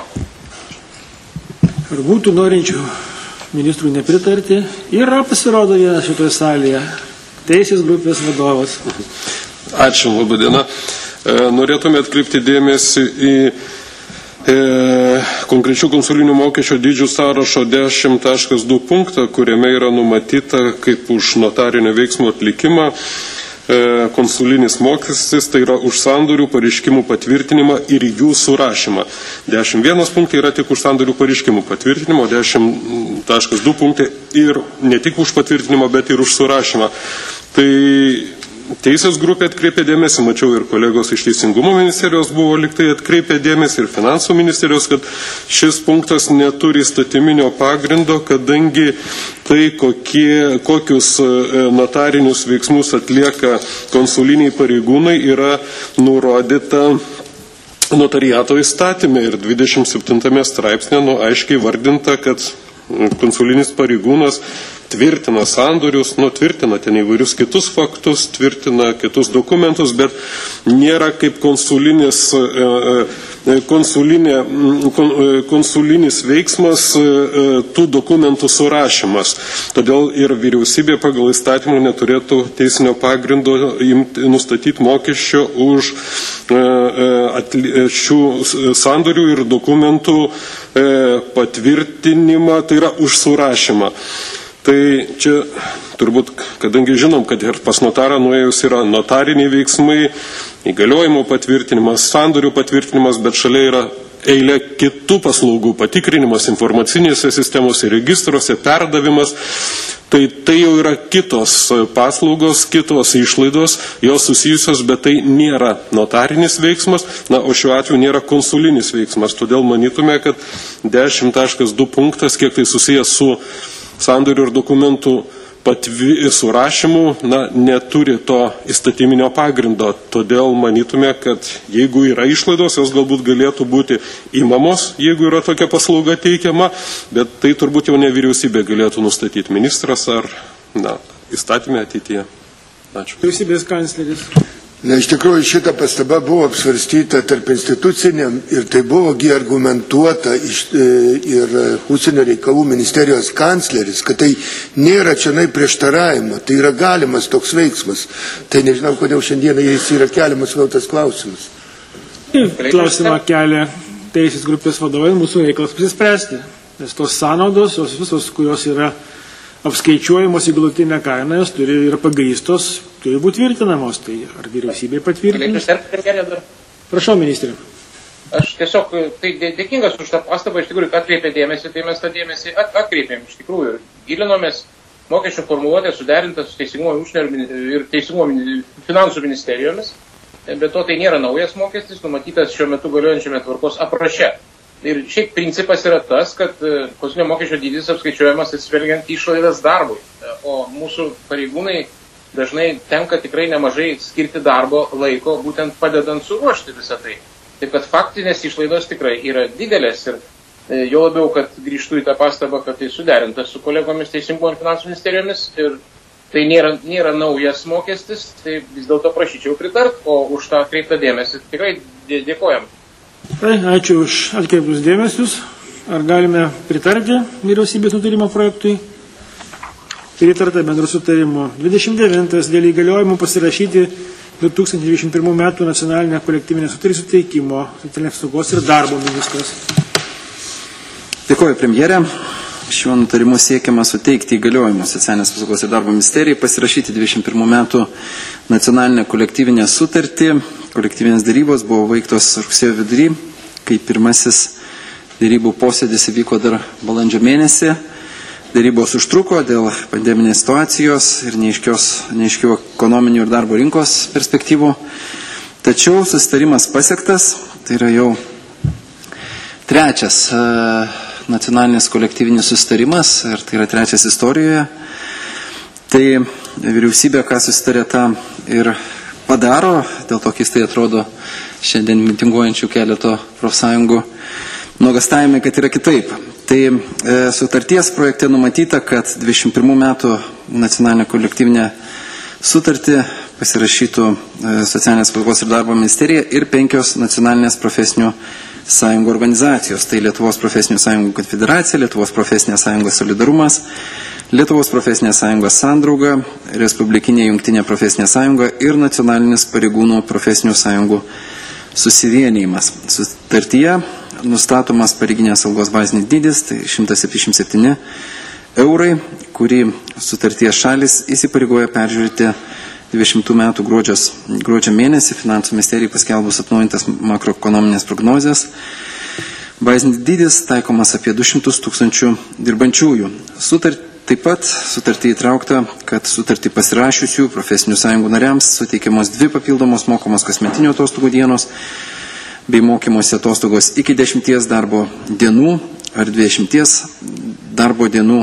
Ar būtų norinčių ministrų nepritarti? Yra pasirodo vienas šitoje salėje. Teisės grupės vadovas. Ačiū, laba diena. Norėtume atkreipti dėmesį į konkrečių konsulinių mokesčio dydžių sąrašo 10.2 punktą, kuriame yra numatyta kaip už notarinio veiksmo atlikimą konsulinis mokestis, tai yra už sandorių pareiškimų patvirtinimą ir jų surašymą. 10.1 punktai yra tik už sandorių pareiškimų patvirtinimo, 10.2 punktai ir ne tik už patvirtinimą, bet ir už surašymą. Tai Teisės grupė atkreipė dėmesį, mačiau ir kolegos iš Teisingumo ministerijos buvo liktai atkreipė dėmesį ir Finansų ministerijos, kad šis punktas neturi įstatyminio pagrindo, kadangi tai, kokius notarinius veiksmus atlieka konsuliniai pareigūnai, yra nurodyta notariato įstatyme ir 27 straipsnė aiškiai vardinta, kad konsulinis pareigūnas tvirtina sandorius, tvirtina ten įvairius kitus faktus, tvirtina kitus dokumentus, bet nėra kaip konsulinis veiksmas tų dokumentų surašymas. Todėl ir vyriausybė pagal įstatymą neturėtų teisinio pagrindo nustatyti mokesčio už šių sandorių ir dokumentų patvirtinimą, tai yra už surašymą. Tai čia turbūt, kadangi žinom, kad ir pas notarą nuėjus yra notariniai veiksmai, įgaliojimo patvirtinimas, sandorių patvirtinimas, bet šalia yra eilė kitų paslaugų patikrinimas informacinėse sistemose, registruose, perdavimas. Tai jau yra kitos paslaugos, kitos išlaidos, jos susijusios, bet tai nėra notarinis veiksmas, o šiuo atveju nėra konsulinis veiksmas. Todėl manytume, kad 10.2 punktas, kiek tai susijęs su sandorių ir dokumentų surašymų, neturi to įstatyminio pagrindo. Todėl manytume, kad jeigu yra išlaidos, jos galbūt galėtų būti įmamos, jeigu yra tokia paslauga teikiama, bet tai turbūt jau ne vyriausybė galėtų nustatyti, ministras ar įstatymė ateityje. Ačiū. Vyriausybės kancleris. Iš tikrųjų, šita pastaba buvo apsvarstyta tarp instituciniam ir tai buvo argumentuota ir Užsienio reikalų ministerijos kancleris, kad tai nėra čia prieštaravimo, tai yra galimas toks veiksmas. Tai nežinau, kodėl šiandieną jis yra keliamas vėl tas klausimas. Klausimą kelia teisės grupės vadovai, mūsų reikalas apsispręsti, nes tos sąnaudos, jos visos, kurios yra apskaičiuojamos į galutinę kainą, jos yra pagrįstos, turi būti tvirtinamos. Tai ar vyriausybė patvirtinamos? Prašau, ministrė. Aš tiesiog dėkingas už tą pastabą, iš tikrųjų, kad atkreipė dėmesį, tai mes tą dėmesį atkreipėm, iš tikrųjų, gilinomės, mokesčio formuluotė suderinta su Teisingumo ir Teisingumo finansų ministerijomis, bet to tai nėra naujas mokestis, numatytas šiuo metu galiojančiame tvarkos apraše. Ir šiaip principas yra tas, kad konsulinio mokesčio dydis apskaičiuojamas atsižvelgiant išlaidas darbui, o mūsų pareigūnai dažnai tenka tikrai nemažai skirti darbo laiko, būtent padedant suruošti visą tai. Taip kad faktinės išlaidos tikrai yra didelės ir jo labiau, kad grįžtų į tą pastabą, kad tai suderinta su kolegomis Teisingumo ir Finansų ministerijomis ir tai nėra naujas mokestis, tai vis dėlto prašyčiau pritart, o už tą kreiptą dėmesį tikrai dėkojam. Ačiū už atkreiptus dėmesius. Ar galime pritarti vyriausybės nutarimo projektui? Pritarta bendru sutarimu. 29. Dėl įgaliojimų pasirašyti 2021 metų nacionalinę kolektyvinę sutartį suteikimo socialinės apsaugos ir darbo ministras. Dėkoju, premjerė. Šiuo nutarimu siekiama suteikti įgaliojimus Socialinės apsaugos ir darbo ministerijai pasirašyti 21 metų nacionalinę kolektyvinę sutartį. Kolektyvinės dėrybos buvo baigtos rugsėjo vidury, kai pirmasis dėrybų posėdis įvyko dar balandžio mėnesį. Dėrybos užtruko dėl pandeminės situacijos ir neaiškių ekonominių ir darbo rinkos perspektyvų. Tačiau susitarimas pasiektas, tai yra jau trečias nacionalinis kolektyvinis susitarimas ir tai yra trečias istorijoje. Tai vyriausybė, ką susitarė, tą ir padaro, dėl to keistai atrodo šiandien mitinguojančių keleto profsąjungų nuogastavimai, kad yra kitaip. Tai sutarties projekte numatyta, kad 21 metų nacionalinė kolektyvinė sutartį pasirašytų Socialinės apsaugos ir darbo ministerija ir 5 nacionalinės profesinių sąjungų organizacijos. Tai Lietuvos profesinių sąjungų konfederacija, Lietuvos profesinė sąjunga Solidarumas, Lietuvos profesinė sąjunga Sandrauga, Respublikinė jungtinė profesinė sąjunga ir nacionalinis pareigūnų profesinių sąjungų susivienijimas. Sutartyje nustatomas pareiginės algos bazinis dydis, tai 177 eurai, kurį sutarties šalis įsipareigoja peržiūrėti 20 metų gruodžio mėnesį Finansų ministerijai paskelbus atnaujintas makroekonominės prognozės. Bazinis dydis taikomas apie 200 000 dirbančiųjų. Taip pat sutartį įtraukta, kad sutartį pasirašiusių profesinių sąjungų nariams suteikiamos 2 papildomos mokamos kasmetinių atostogų dienos bei mokymosi atostogos iki 10 darbo dienų ar 20 darbo dienų,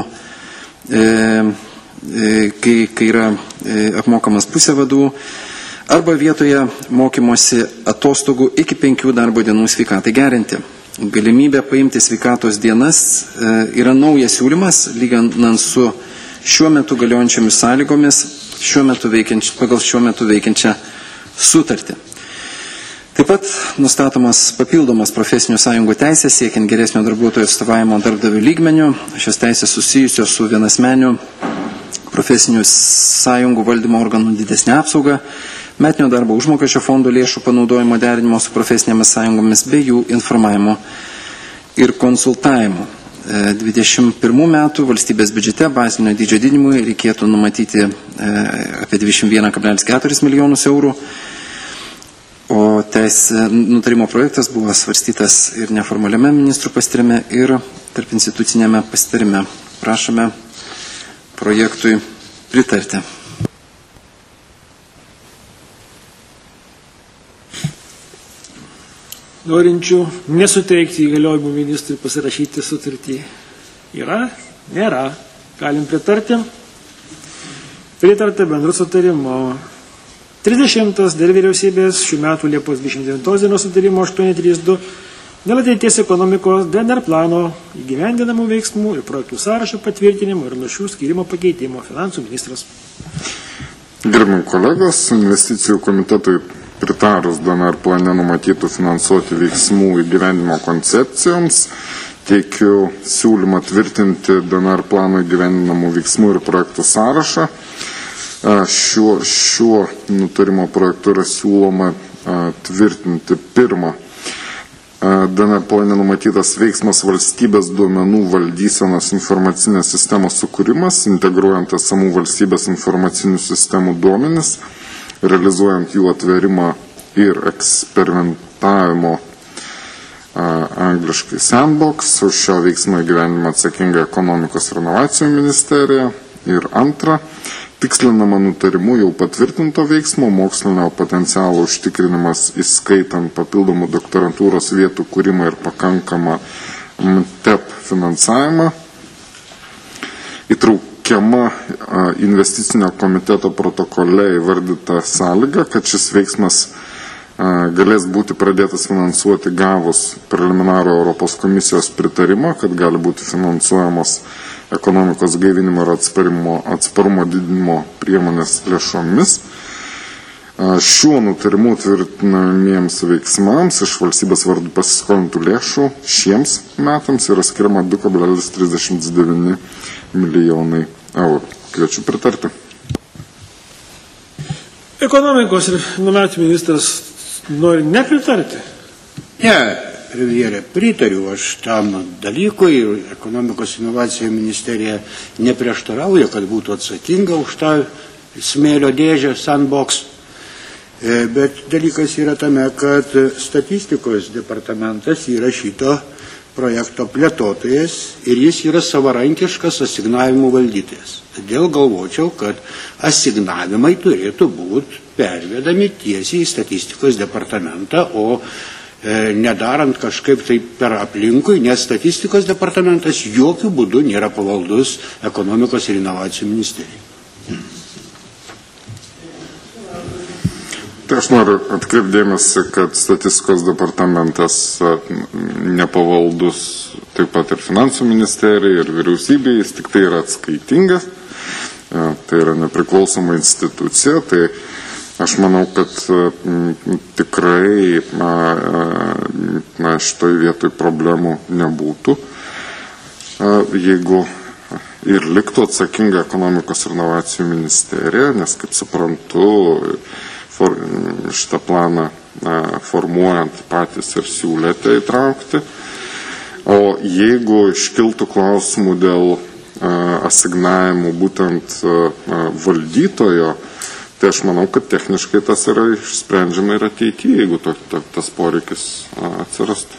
kai yra apmokamas pusė vadų, arba vietoje mokymosi atostogų iki 5 darbo dienų sveikatai gerinti. Galimybė paimti sveikatos dienas yra naujas siūlymas, lyginant su šiuo metu galiojančiomis sąlygomis, pagal šiuo metu veikiančią sutartį. Taip pat nustatomas papildomas profesinių sąjungų teisės, siekiant geresnio darbuotojų atstovavimo darbdavių lygmenių. Šios teisės susijusios su vienasmeniu profesinių sąjungų valdymo organų didesnė apsauga, metinio darbo užmokesčio fondo lėšų panaudojimo derinimo su profesinėmis sąjungomis bei jų informavimo ir konsultavimo. 21 metų valstybės biudžete bazinio dydžio didinimui reikėtų numatyti apie 21,4 milijonus eurų, o nutarimo projektas buvo svarstytas ir neformaliame ministrų pasitarime ir tarp institucinėme pasitarime. Prašome projektui pritarti. Norinčių nesuteikti įgaliojimų ministrui pasirašyti sutartį yra? Nėra. Galim pritarti. Pritarti bendru sutarimu. 30 dėl vyriausybės šių metų Liepos 29 dienos sutarimo 832 dėl ateities ekonomikos DNR plano įgyvendinamų veiksmų ir projektų sąrašo patvirtinimo ir nuo šių skyrimo pakeitimo. Finansų ministras. Gerbiami kolegos, investicijų komitetui pritarus DNR plane numatytų finansuoti veiksmų įgyvendinimo koncepcijoms, teikiu siūlymą tvirtinti DNR plano įgyvendinamų veiksmų ir projektų sąrašą. Šiuo nutarimo projektu yra siūloma tvirtinti pirmą DNR plane numatytas veiksmas valstybės duomenų valdysenos informacinės sistemos sukūrimas, integruojant esamų valstybės informacinių sistemų duomenis, realizuojant jų atverimą ir eksperimentavimo angliškai sandbox, už šio veiksmo įgyvendinimą atsakinga ekonomikos ir inovacijų ministerija. Ir antra, tikslinama nutarimu jau patvirtinto veiksmo mokslinio potencialo užtikrinimas, įskaitant papildomų doktorantūros vietų kūrimą ir pakankamą TEP finansavimą, įtraukiama investicinio komiteto protokole įvardyta sąlyga, kad šis veiksmas galės būti pradėtas finansuoti gavus preliminarų Europos komisijos pritarimą, kad gali būti finansuojamos ekonomikos gaivinimo ir atsparumo didinimo priemonės lėšomis. Šiuo nutarimu tvirtinamiems veiksmams iš valstybės vardų pasiskolintų lėšų šiems metams yra skiriama 2,39 milijonai eurų. Kviečiu pritarti. Ekonomikos ir inovacijų ministras nori nepritarti. Ne, premjerė, pritariu aš tam dalykui ir ekonomikos inovacijų ministerija neprieštarauja, kad būtų atsakinga už tą smėlio dėžę sandbox. Bet dalykas yra tame, kad statistikos departamentas yra šito projekto plėtotojas ir jis yra savarankiškas asignavimų valdytojas. Todėl galvočiau, kad asignavimai turėtų būti pervedami tiesiai į statistikos departamentą, o nedarant kažkaip tai per aplinkui, nes statistikos departamentas jokių būdų nėra pavaldus ekonomikos ir inovacijų ministerijai. Tai aš noriu atkreipdėmėsi, kad statistikos departamentas nepavaldus taip pat ir finansų ministerijai ir vyriausybei, jis tik tai yra atskaitingas, tai yra nepriklausoma institucija, tai aš manau, kad tikrai šitoj vietoj problemų nebūtų, jeigu ir liktų atsakinga ekonomikos ir inovacijų ministerija, nes, kaip suprantu, šitą planą formuojant patys ir siūlėte įtraukti. O jeigu iškiltų klausimų dėl asignavimų būtent valdytojo, tai aš manau, kad techniškai tas yra išsprendžiama ir ateityje, jeigu tas poreikis atsirastų.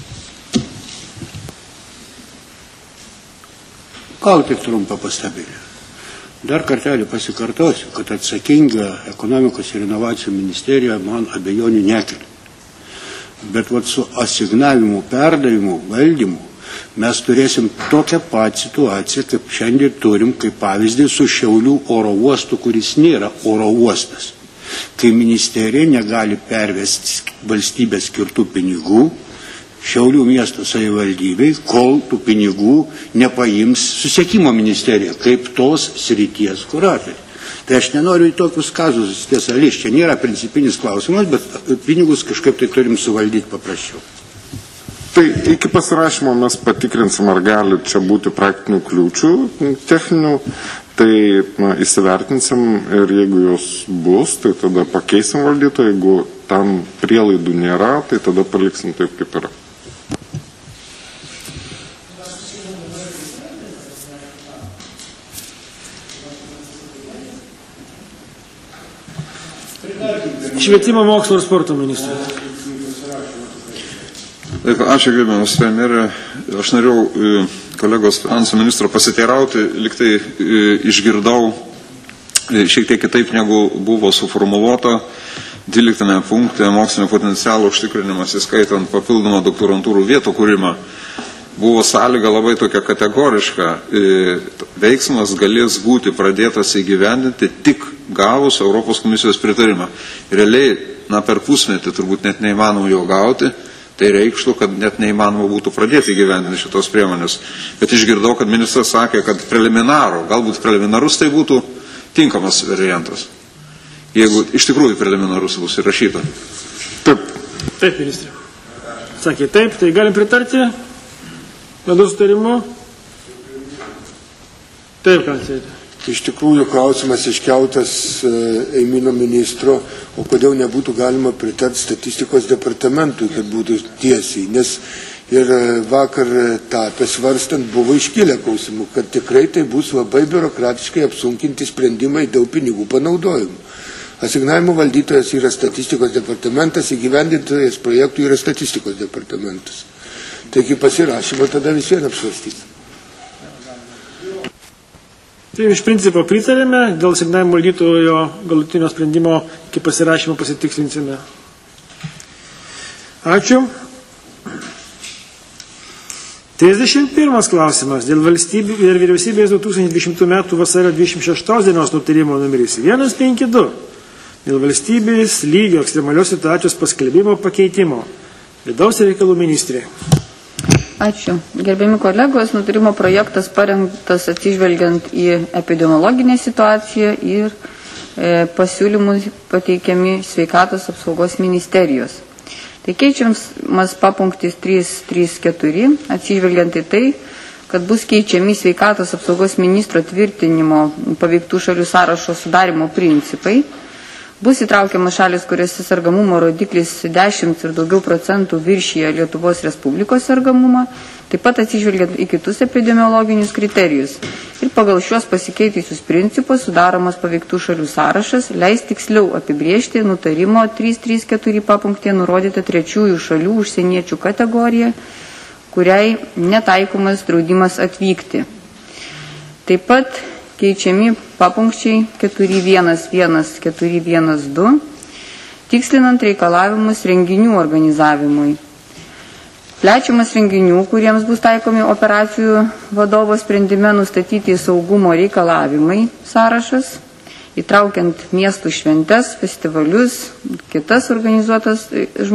Gal tik trumpą pastabėlę. Dar kartelį pasikartosiu, kad atsakinga ekonomikos ir inovacijų ministerija man abejonių nekelia. Bet su asignavimu, perdavimu, valdymu mes turėsim tokią pat situaciją, kaip šiandien turim, kaip pavyzdį su Šiaulių oro uostu, kuris nėra oro uostas. Kai ministerija negali pervesti valstybės skirtų pinigų Šiaulių miesto savivaldybei, kol tų pinigų nepaims susisiekimo ministerija, kaip tos srities kuratoriai. Tai aš nenoriu į tokius kazus tiesa lyst. Čia nėra principinis klausimas, bet pinigus kažkaip tai turim suvaldyti paprasčiau. Tai iki pasirašymo mes patikrinsim, ar gali čia būti praktinių kliūčių techninių, tai įsivertinsim ir jeigu jos bus, tai tada pakeisim valdytoją, jeigu tam prielaidų nėra, tai tada paliksim taip, kaip yra. Švietimo, mokslo ir sporto ministrui. Ačiū, gerbiamas premjerė. Aš norėjau kolegos finansų ministro pasiteirauti, liktai išgirdau šiek tiek kitaip, negu buvo suformuluota 12 punkte mokslinio potencialo užtikrinimas, įskaitant papildomą doktorantūrų vietų kūrimą. Buvo sąlyga labai tokia kategoriška. Veiksmas galės būti pradėtas įgyvendinti tik gavus Europos komisijos pritarimą. Realiai, per pusmetį turbūt net neįmanoma jo gauti, tai reikštų, kad net neįmanoma būtų pradėti įgyvendinti šitos priemonės. Bet išgirdau, kad ministras sakė, kad galbūt preliminarus tai būtų tinkamas variantas. Jeigu iš tikrųjų preliminarus bus įrašyta. Taip. Taip, ministrė. Sakė taip, tai galim pritarti bendru sutarimu. Taip, kanclerė. Iš tikrųjų, klausimas iškeltas Eimino ministro, o kodėl nebūtų galima pritarti statistikos departamentui, kad būtų tiesiai. Nes ir vakar tapęs svarstant buvo iškilę klausimų, kad tikrai tai bus labai biurokratiškai apsunkinti sprendimai dėl pinigų panaudojimų. Asignavimo valdytojas yra statistikos departamentas, įgyvendintojas projektų yra statistikos departamentas. Taigi pasirašymą tada visiems apsvarstyti. Tai iš principo pritarėme, dėl asignavimo valdytojo galutinio sprendimo iki pasirašymo pasitikslinsime. Ačiū. 31 klausimas dėl valstybių ir vyriausybės 2020 m. vasario 26 dienos nutarimo numeris 152 dėl valstybės lygio ekstremalios situacijos paskelbimo pakeitimo. Vidaus reikalų ministrė. Ačiū. Gerbiami kolegos, nutarimo projektas parengtas atsižvelgiant į epidemiologinę situaciją ir pasiūlymus pateikiami sveikatos apsaugos ministerijos. Tai keičiamas papunktis 334, atsižvelgiant į tai, kad bus keičiami sveikatos apsaugos ministro tvirtinimo paveiktų šalių sąrašo sudarimo principai, Bus įtraukiamas šalis, kuriuose sergamumo rodiklis 10 ir daugiau procentų viršyje Lietuvos Respublikos sergamumą, taip pat atsižvelgiant į kitus epidemiologinius kriterijus. Ir pagal šios pasikeitusius principus sudaromas paveiktų šalių sąrašas leis tiksliau apibriežti nutarimo 334 papunktė nurodytą trečiųjų šalių užsieniečių kategoriją, kuriai netaikomas draudimas atvykti. Taip pat keičiami papunkčiai 4.1.1, 4.1.2, tikslinant reikalavimus renginių organizavimui. Plečiamas renginių, kuriems bus taikomi operacijų vadovo sprendime nustatyti saugumo reikalavimai sąrašas, įtraukiant miestų šventes, festivalius, kitus organizuotus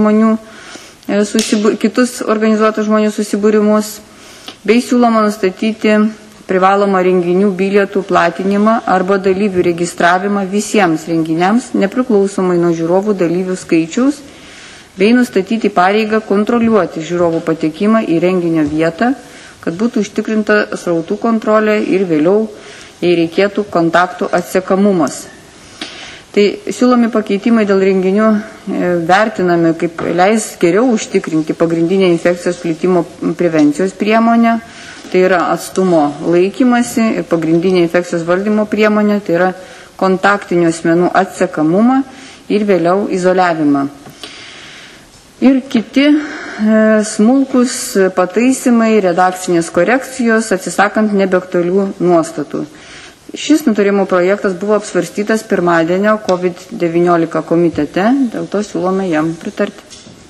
žmonių susibūrimus, bei siūloma nustatyti privalomą renginių bilietų platinimą arba dalyvių registravimą visiems renginiams, nepriklausomai nuo žiūrovų dalyvių skaičiaus, bei nustatyti pareigą kontroliuoti žiūrovų patekimą į renginio vietą, kad būtų užtikrinta srautų kontrolė ir vėliau, jei reikėtų, kontaktų atsekamumas. Tai siūlomi pakeitimai dėl renginių vertinami, kaip leis geriau užtikrinti pagrindinę infekcijos plitimo prevencijos priemonę, tai yra atstumo laikymasi ir pagrindinė infekcijos valdymo priemonė, tai yra kontaktinių asmenų atsekamumą ir vėliau izoliavimą. Ir kiti smulkus pataisimai, redakcinės korekcijos, atsisakant nebeaktualių nuostatų. Šis nutarimo projektas buvo apsvarstytas pirmadienio COVID-19 komitete, dėl to siūlome jam pritarti.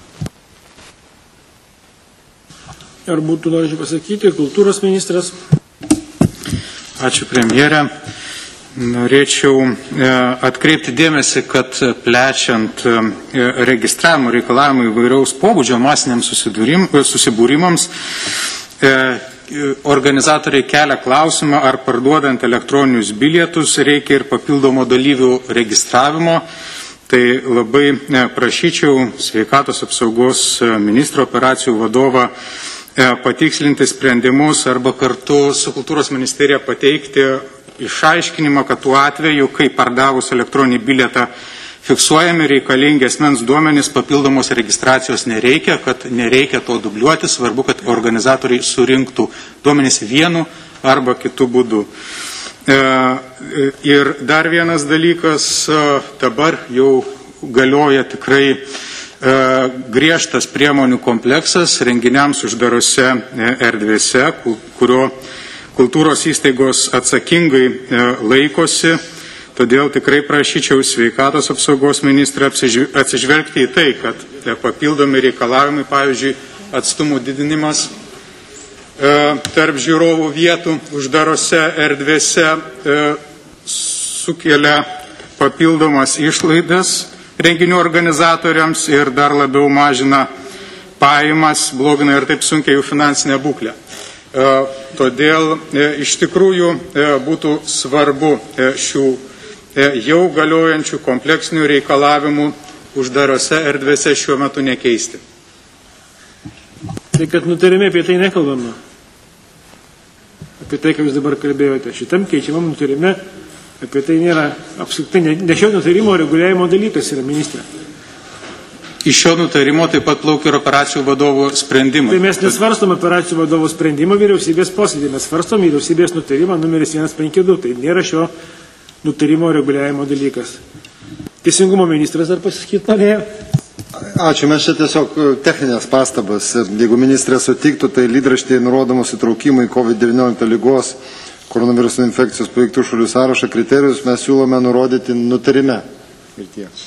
Ar būtų norinčių pasakyti kultūros ministras? Ačiū, premjerė. Norėčiau atkreipti dėmesį, kad plečiant registravimo reikalavimų įvairiaus pobūdžio masiniams susibūrimams, organizatoriai kelia klausimą, ar parduodant elektroninius bilietus reikia ir papildomo dalyvių registravimo. Tai labai prašyčiau sveikatos apsaugos ministro operacijų vadovą patikslinti sprendimus arba kartu su kultūros ministerija pateikti išaiškinimą, kad tuo atveju, kai pardavus elektroninį bilietą fiksuojami reikalingi asmens duomenys, papildomos registracijos nereikia, kad nereikia to dubliuoti, svarbu, kad organizatoriai surinktų duomenys vienu arba kitu būdu. Ir dar vienas dalykas, dabar jau galioja tikrai griežtas priemonių kompleksas renginiams uždarose erdvėse, kurio kultūros įstaigos atsakingai laikosi. Todėl tikrai prašyčiau sveikatos apsaugos ministrą atsižvelgti į tai, kad papildomi reikalavimai, pavyzdžiui, atstumų didinimas tarp žiūrovų vietų uždarose erdvėse sukelia papildomas išlaidas renginių organizatoriams ir dar labiau mažina pajamas, blogina ir taip sunkiai jų finansinę būklę. Todėl iš tikrųjų būtų svarbu šių jau galiojančių kompleksinių reikalavimų uždarose erdvėse šiuo metu nekeisti. Tai kad nutarime apie tai nekalbama. Apie tai, ką jūs dabar kalbėjote. Šitam keičiamam nutarime apie tai nėra apskritai, ne šio nutarimo reguliavimo dalykas yra, ministrė. Iš šio nutarimo taip pat plaukia ir operacijų vadovų sprendimai. Tai mes nesvarstom operacijų vadovų sprendimą vyriausybės posėdį, mes svarstom vyriausybės nutarimą numeris 152, tai nėra šio nutarimo reguliavimo dalykas. Teisingumo ministras ar pasakyti norėjo? Ačiū, mes čia tiesiog techninės pastabas. Jeigu ministrė sutiktų, tai lydraštėje nurodomos įtraukimai COVID-19 lygos koronaviruso infekcijos paveiktų šalių sąrašą kriterijus mes siūlome nurodyti nutarime. Ir tiek.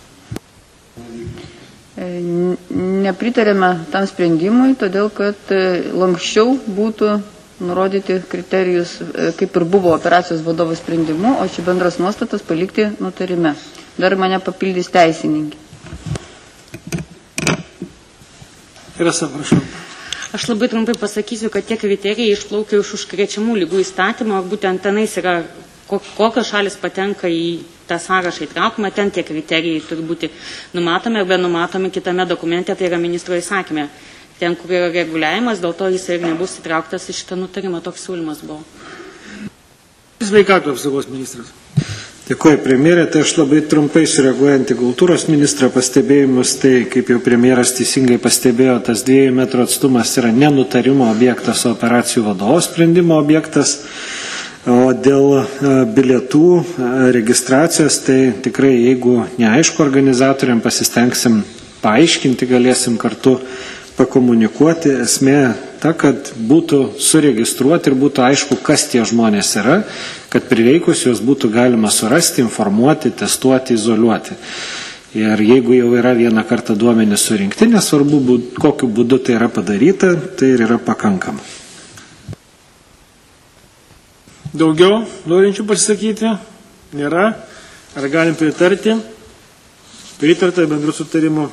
Nepritarėme tam sprendimui, todėl kad lankščiau būtų nurodyti kriterijus, kaip ir buvo operacijos vadovo sprendimu, o čia bendras nuostatas palikti nutarime. Dar mane papildys teisininkė. Aš labai trumpai pasakysiu, kad tie kriterijai išplaukia iš užkrečiamų lygų įstatymo, būtent tenais yra, kokios šalis patenka į tą sąrašą įtraukimą, ten tie kriterijai turi būti numatomi arba numatomi kitame dokumente, tai yra ministro įsakymė. Ten, kur yra reguliavimas, dėl to jis ir nebus įtrauktas į šitą nutarimą, toks siūlymas buvo. Sveikatos apsaugos ministras. Dėkuoju, premjerė. Tai aš labai trumpai sureaguojant į kultūros ministrą pastebėjimus, tai kaip jau premjeras teisingai pastebėjo, tas 2 metrų atstumas yra ne nutarimo objektas, o operacijų vadovo sprendimo objektas. O dėl bilietų registracijos, tai tikrai, jeigu neaišku organizatoriam, pasistengsim paaiškinti, galėsim kartu pakomunikuoti. Esmė ta, kad būtų suregistruoti ir būtų aišku, kas tie žmonės yra, kad prireikus juos būtų galima surasti, informuoti, testuoti, izoliuoti. Ir jeigu jau yra vieną kartą duomenys surinkti, nesvarbu, kokiu būdu tai yra padaryta, tai ir yra pakankama. Daugiau norinčių pasisakyti? Nėra. Ar galim pritarti? Pritarta bendru sutarimu.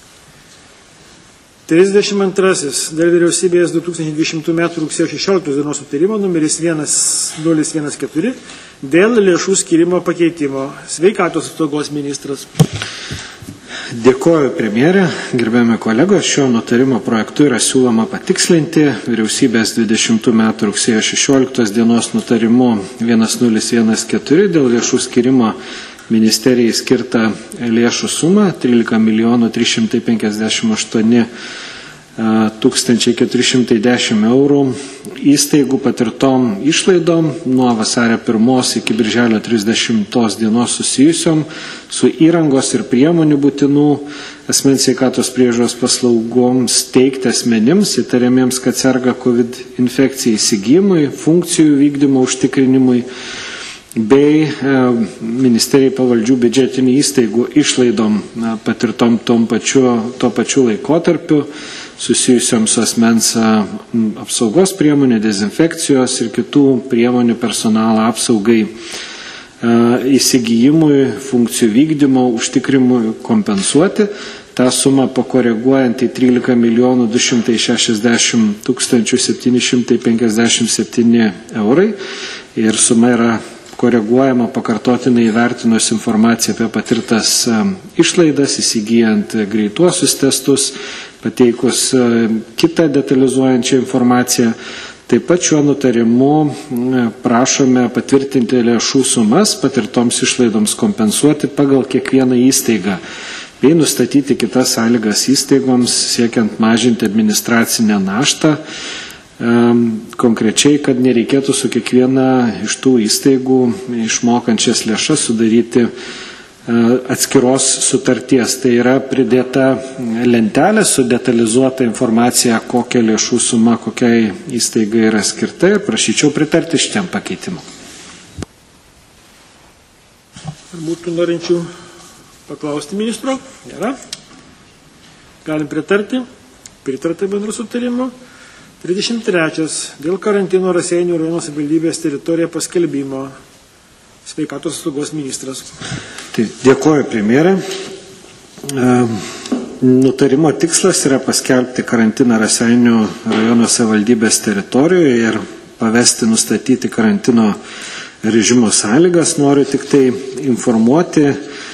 32. Dėl vyriausybės 2020 m. rugsėjo 16 dienos sutarimo numeris 1014 dėl lėšų skirimo pakeitimo. Sveikatos apsaugos ministras. Dėkoju, premjerė, gerbėjami kolegos. Šio nutarimo projektu yra siūloma patikslinti vyriausybės 20 m. rugsėjo 16 dienos nutarimu 1014 dėl lėšų skirimo ministerijai skirtą lėšų sumą 13 358 410 eurų įstaigų patirtom išlaidom nuo vasario 1 iki birželio 30 dienos susijusiom su įrangos ir priemonių būtinų asmens sveikatos priežiūros paslaugoms teikti asmenims įtariamiems, kad serga COVID infekcija įsigijimui, funkcijų vykdymo užtikrinimui bei ministerijai pavaldžių biudžetinių įstaigų išlaidom patirtom tuo pačiu laikotarpiu susijusiom su asmens apsaugos priemonė, dezinfekcijos ir kitų priemonių personalo apsaugai įsigijimui, funkcijų vykdymo užtikrinimui kompensuoti. tą sumą pakoreguojant į 13 260 757 eurai ir suma yra koreguojama pakartotinai įvertinus informaciją apie patirtas išlaidas, įsigijant greituosius testus, pateikus kitą detalizuojančią informaciją. Taip pat šiuo nutarimu prašome patvirtinti lėšų sumas patirtoms išlaidoms kompensuoti pagal kiekvieną įstaigą bei nustatyti kitas sąlygas įstaigoms, siekiant mažinti administracinę naštą, konkrečiai, kad nereikėtų su kiekviena iš tų įstaigų išmokančias lėšas sudaryti atskiros sutarties. Tai yra pridėta lentelė su detalizuota informacija, kokia lėšų suma kokiai įstaigai yra skirta, ir prašyčiau pritarti šitiem pakeitimui. Ar būtų norinčių paklausti ministro? Nėra. Galim pritarti. Pritarta bendru sutarimu. 33. Dėl karantino Raseinių rajono savivaldybės teritoriją paskelbimo. Sveikatos apsaugos ministras. Tai dėkoju, premjerė. Nutarimo tikslas yra paskelbti karantiną Raseinių rajono savivaldybės teritorijoje ir pavesti nustatyti karantino režimo sąlygas. Noriu tik tai informuoti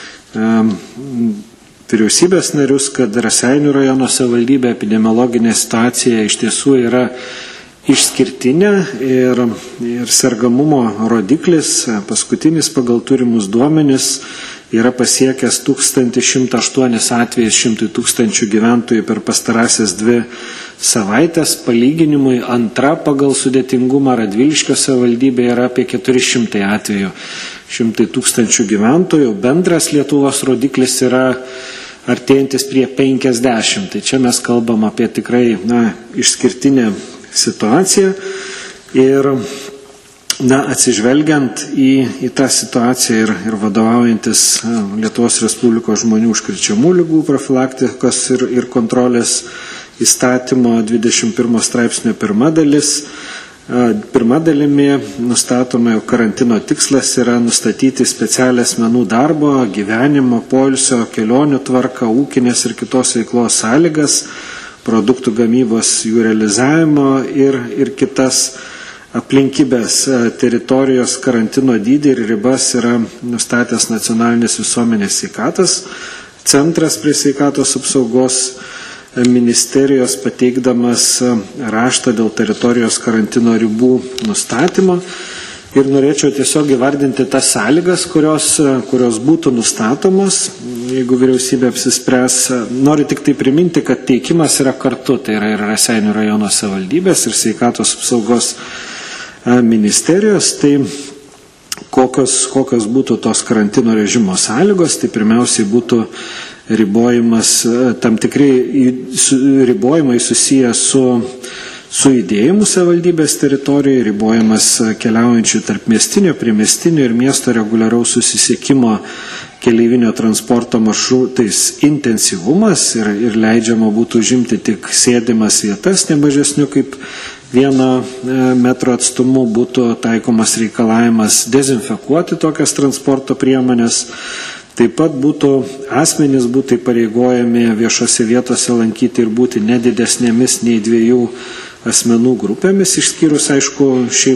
vyriausybės narius, kad Raseinių rajono savivaldybė epidemiologinė situacija iš tiesų yra išskirtinė ir sergamumo rodiklis, paskutinis pagal turimus duomenis, yra pasiekęs 1108 atvejais 100 000 gyventojų per pastarąsias 2 savaitės. Palyginimui antra pagal sudėtingumą Radviliškio savivaldybė yra apie 400 atvejų 100 000 gyventojų. Bendras Lietuvos rodiklis yra artėjantis prie 50. Tai čia mes kalbam apie tikrai išskirtinę situaciją ir atsižvelgiant į tą situaciją ir vadovaujantis Lietuvos Respublikos žmonių užkrečiamų ligų profilaktikos ir kontrolės įstatymo 21 straipsnio pirma dalimi nustatoma, jog karantino tikslas yra nustatyti specialią asmenų darbo, gyvenimo, poilsio, kelionių tvarką, ūkinės ir kitos veiklos sąlygas, produktų gamybos jų realizavimo ir kitas aplinkybės. Teritorijos karantino dydį ir ribas yra nustatęs Nacionalinis visuomenės sveikatos centras prie sveikatos apsaugos ministerijos, pateikdamas raštą dėl teritorijos karantino ribų nustatymo. Ir norėčiau tiesiog įvardinti tas sąlygas, kurios būtų nustatomos, jeigu vyriausybė apsispręs. Noriu tik tai priminti, kad teikimas yra kartu, tai yra ir Raseinių rajono savivaldybės, ir Sveikatos apsaugos ministerijos. Tai kokios būtų tos karantino režimo sąlygos, tai pirmiausiai būtų ribojimas, tam tikrai ribojimai susiję su judėjimu savivaldybės teritorijoje, ribojimas keliaujančių tarp miestinio, priemiestinio ir miesto reguliaraus susisiekimo keleivinio transporto maršrutais intensyvumas ir leidžiama būtų užimti tik sėdimas vietas nemažesnių kaip 1 metro atstumu, būtų taikomas reikalavimas dezinfekuoti tokias transporto priemonės. Taip pat asmenys būtų įpareigojami viešose vietose lankyti ir būti nedidesnėmis nei 2 asmenų grupėmis, išskyrus, aišku,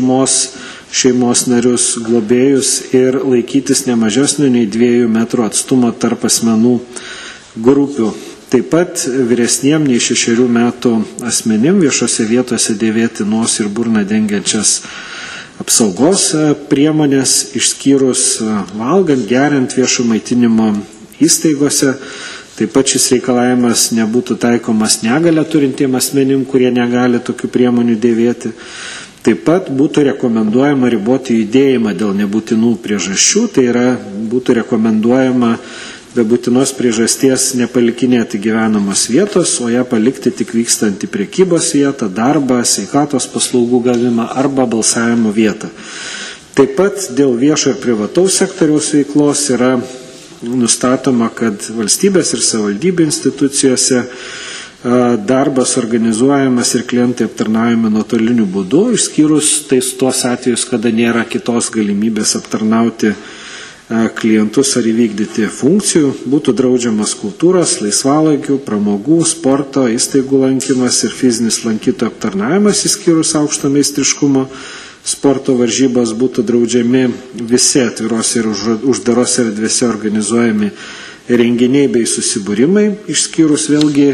šeimos narius, globėjus, ir laikytis nemažesnio nei 2 metrų atstumo tarp asmenų grupių. Taip pat vyresniem nei 6 metų asmenim viešose vietose dėvėti nosį ir burną dengiančias apsaugos priemonės, išskyrus valgant, geriant viešo maitinimo įstaigose. Taip pat šis reikalavimas nebūtų taikomas negalią turintiem asmenim, kurie negali tokių priemonių dėvėti. Taip pat būtų rekomenduojama riboti judėjimą dėl nebūtinų priežasčių, tai yra būtų rekomenduojama be būtinos priežasties nepalikinėti gyvenamos vietos, o ją palikti tik vykstant į prekybos vietą, darbą, sveikatos paslaugų gavimą arba balsavimo vietą. Taip pat dėl viešo ir privataus sektoriaus veiklos yra nustatoma, kad valstybės ir savivaldybių institucijose darbas organizuojamas ir klientai aptarnaujami nuotoliniu būdu, išskyrus tuos atvejus, kada nėra kitos galimybės aptarnauti klientus ar įvykdyti funkcijų. Būtų draudžiamas kultūros, laisvalaikių, pramogų, sporto, įstaigų lankymas ir fizinis lankytojų aptarnavimas, išskyrus aukšto meistriškumo sporto varžybos. Būtų draudžiami visi atvirose ir uždarose erdvėse organizuojami renginiai bei susibūrimai, išskyrus vėlgi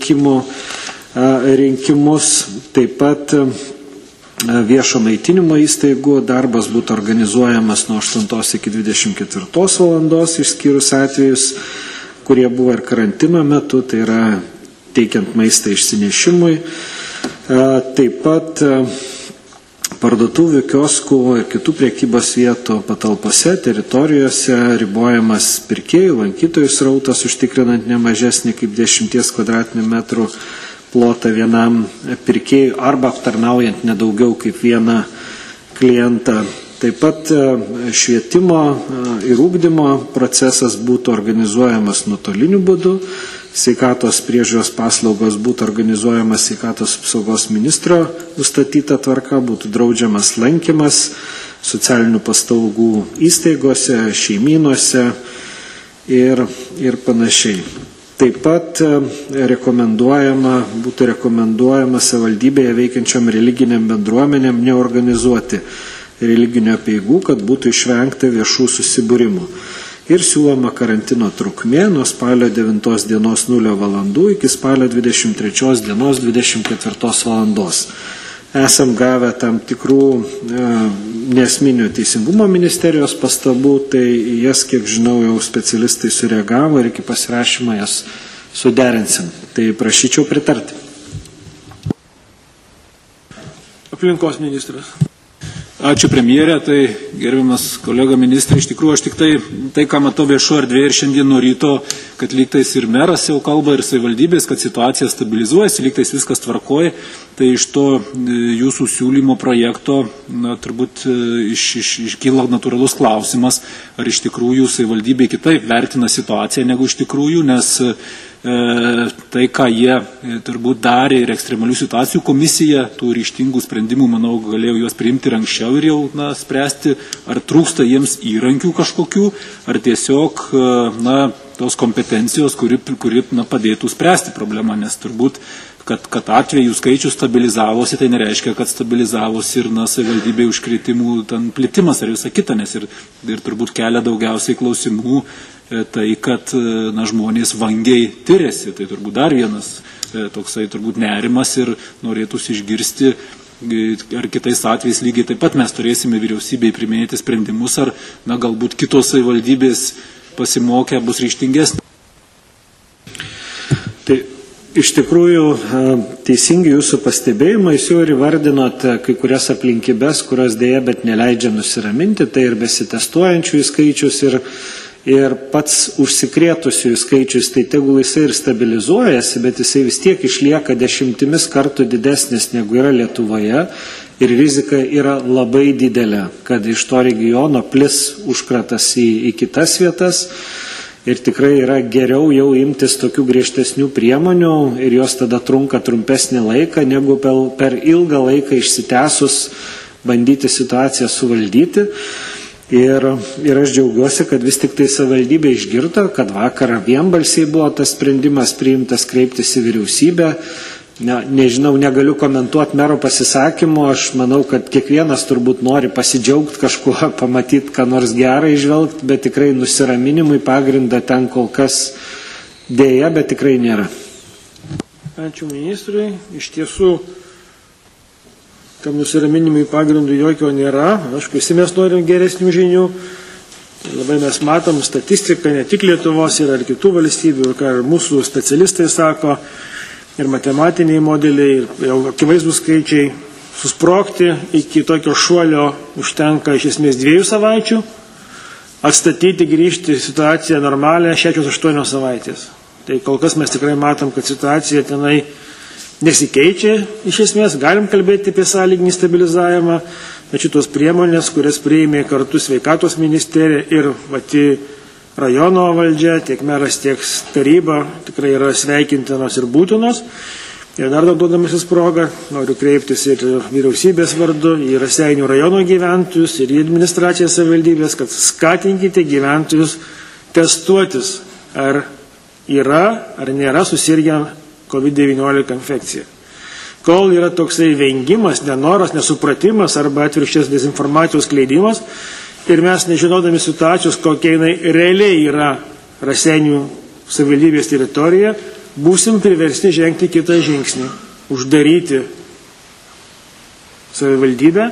rinkimus. Taip pat viešo maitinimo įstaigų darbas būtų organizuojamas nuo 8 iki 24 valandos, išskyrus atvejus, kurie buvo ir karantino metu, tai yra teikiant maistą išsinešimui. Taip pat parduotuvių, kioskų ir kitų prekybos vietų patalpose, teritorijose ribojamas pirkėjų, lankytojų srautas, užtikrinant nemažesnį kaip 10 kvadratinių metrų plotą vienam pirkėjui arba aptarnaujant nedaugiau kaip vieną klientą. Taip pat švietimo ir ugdymo procesas būtų organizuojamas nuotoliniu būdu. Sveikatos priežiūros paslaugos būtų organizuojamas sveikatos apsaugos ministro nustatyta tvarka, būtų draudžiamas lankymas socialinių paslaugų įstaigose, šeimynose ir panašiai. Taip pat būtų rekomenduojama savivaldybėje veikiančiom religiniam bendruomenėm neorganizuoti religinių apeigų, kad būtų išvengta viešų susibūrimų. Ir siūloma karantino trukmė nuo spalio 9 dienos 0 valandų iki spalio 23 dienos 24 valandos. Esam gavę tam tikrų neesminių teisingumo ministerijos pastabų, tai jas, kiek žinau, jau specialistai sureagavo ir iki pasirašymo jas suderinsim. Tai prašyčiau pritarti. Aplinkos ministras. Ačiū premjerė, tai gerbiamas kolega ministrai, iš tikrųjų aš tik tai ką matau viešo erdvėje ir šiandien nuo ryto, kad lygtais ir meras jau kalba ir savivaldybės, kad situacija stabilizuojasi, lygtais viskas tvarkoja, tai iš to jūsų siūlymo projekto turbūt iškyla natūralus klausimas, ar iš tikrųjų savivaldybė kitaip vertina situaciją negu iš tikrųjų, nes tai, ką jie turbūt darė ir ekstremalių situacijų komisija, tų ryžtingų sprendimų, manau, galėjo juos priimti ir anksčiau ir jau spręsti, ar trūksta jiems įrankių kažkokių, ar tiesiog tos kompetencijos, kuri padėtų spręsti problemą, nes turbūt kad atvejų skaičius stabilizavosi, tai nereiškia, kad stabilizavosi ir savivaldybė užkretimų plitimas ar visa kita, nes ir turbūt kelia daugiausiai klausimų tai, kad žmonės vangiai tyrėsi. Tai turbūt dar vienas toksai turbūt nerimas ir norėtųsi išgirsti, ar kitais atvejais lygiai taip pat mes turėsime vyriausybėje priiminėti sprendimus, ar galbūt kitos savivaldybės pasimokę bus ryžtingesnės. Tai iš tikrųjų teisingi jūsų pastebėjimai, jūs jau ir įvardinot kai kurias aplinkybės, kurios dėja, bet neleidžia nusiraminti, tai ir besitestuojančiųjų skaičius ir pats užsikrėtusiųjų skaičius, tai tegul jisai ir stabilizuojasi, bet jisai vis tiek išlieka 10 kartų didesnis negu yra Lietuvoje ir rizika yra labai didelė, kad iš to regiono plis užkratas į kitas vietas. Ir tikrai yra geriau jau imtis tokių griežtesnių priemonių ir jos tada trunka trumpesnį laiką, negu per ilgą laiką išsitęsus bandyti situaciją suvaldyti. Ir aš džiaugiuosi, kad vis tik tai savivaldybė išgirdo, kad vakar vienbalsiai buvo tas sprendimas priimtas kreiptis į vyriausybę. Nežinau, negaliu komentuoti mero pasisakymų, aš manau, kad kiekvienas turbūt nori pasidžiaugti kažkuo, pamatyti, ką nors gerą išvelgti, bet tikrai nusiraminimui pagrindą ten kol kas dėja, bet tikrai nėra. Ačiū ministrui. Iš tiesų, tam nusiraminimui pagrindų jokio nėra. Aišku, visi mes norim geresnių žinių. Labai mes matom statistiką ne tik Lietuvos, yra ir kitų valstybių, ką ir mūsų specialistai sako, ir matematiniai modeliai, ir jau akivaizdų skaičiai. Susprogti iki tokio šuolio užtenka iš esmės 2 savaičių, atstatyti, grįžti situaciją normalią 6-8 savaitės. Tai kol kas mes tikrai matom, kad situacija tenai nesikeičia iš esmės, galim kalbėti apie sąlyginį stabilizavimą, tačiau tos priemonės, kurias priėmė kartu sveikatos ministerija ir pati rajono valdžia, tiek meras, tiek taryba, tikrai yra sveikintinos ir būtinos. Ir dar duodamasis progą, noriu kreiptis ir vyriausybės vardu, į Raseinių rajono gyventojus ir į administraciją savivaldybės, kad skatinkite gyventojus testuotis, ar yra ar nėra susirgę COVID-19 infekcija. Kol yra toksai vengimas, nenoras, nesupratimas arba atvirkščias dezinformacijos skleidimas, ir mes nežinodami situacijos, kokia jinai realiai yra Raseinių savivaldybės teritorija, būsim priversti žengti kitą žingsnį, uždaryti savivaldybę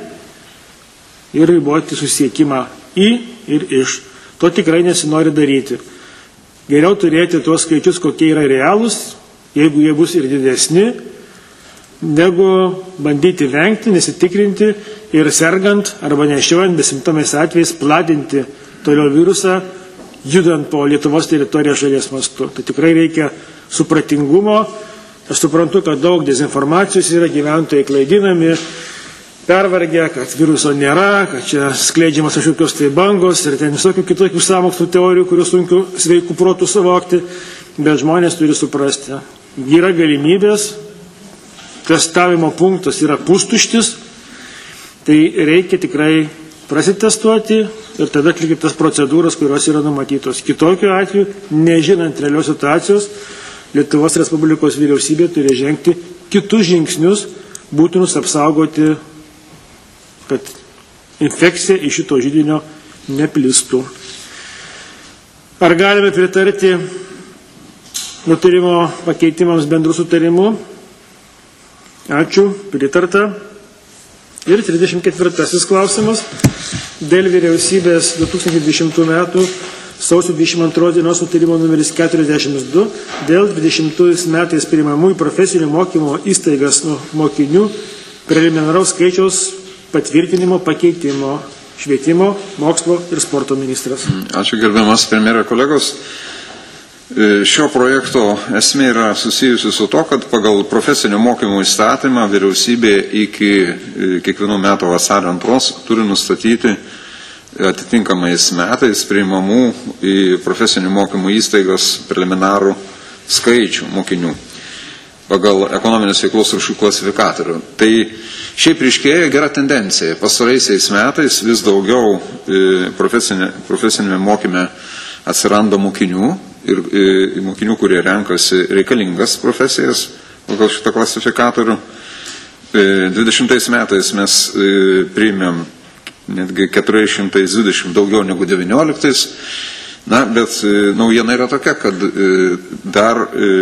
ir riboti susiekimą į ir iš. To tikrai nesinori daryti. Geriau turėti tuos skaičius, kokie yra realūs, jeigu jie bus ir didesni, negu bandyti vengti, nesitikrinti ir sergant arba nešiojant besimptomais atvejais platinti toliau virusą, judant po Lietuvos teritoriją šalies mastu. Tai tikrai reikia supratingumo. Aš suprantu, kad daug dezinformacijos yra, gyventojai klaidinami, pervargę, kad viruso nėra, kad čia skleidžiamas kažkokios tai bangos ir ten visokių kitokių sąmokslų teorijų, kurių sunku sveikų protų suvokti, bet žmonės turi suprasti. Yra galimybės, testavimo punktas yra pustuštis, tai reikia tikrai prasitestuoti ir tada atlikti tas procedūras, kurios yra numatytos. Kitokiu atveju, nežinant realios situacijos, Lietuvos Respublikos vyriausybė turi žengti kitus žingsnius, būtinus apsaugoti, kad infekcija iš šito židinio neplistų. Ar galime pritarti nutarimo pakeitimams bendrų sutarimų? Ačiū, pritarta. Ir 34 klausimas dėl vyriausybės 2020 metų sausio 22 dienos nutarimo numeris 42 dėl 20 metais priimamų į profesinių mokymo įstaigas mokinių preliminaraus skaičiaus patvirtinimo pakeitimo. Švietimo, mokslo ir sporto ministras. Ačiū gerbiamas premjero kolegos. Šio projekto esmė yra susijusi su to, kad pagal profesinio mokymo įstatymą vyriausybė iki kiekvienų metų vasario 2 turi nustatyti atitinkamais metais priimamų į profesinio mokymo įstaigas preliminarų skaičių mokinių pagal ekonominės veiklos rūšių klasifikatorių. Tai šiaip ryškėja gera tendencija. Pastaraisiais metais vis daugiau profesinėme mokyme atsiranda mokinių ir mokinių, kurie renkasi reikalingas profesijas pagal šitą klasifikatorių. 20 metais mes priėmėm netgi 420 daugiau negu 19. Na, bet naujiena yra tokia, kad dar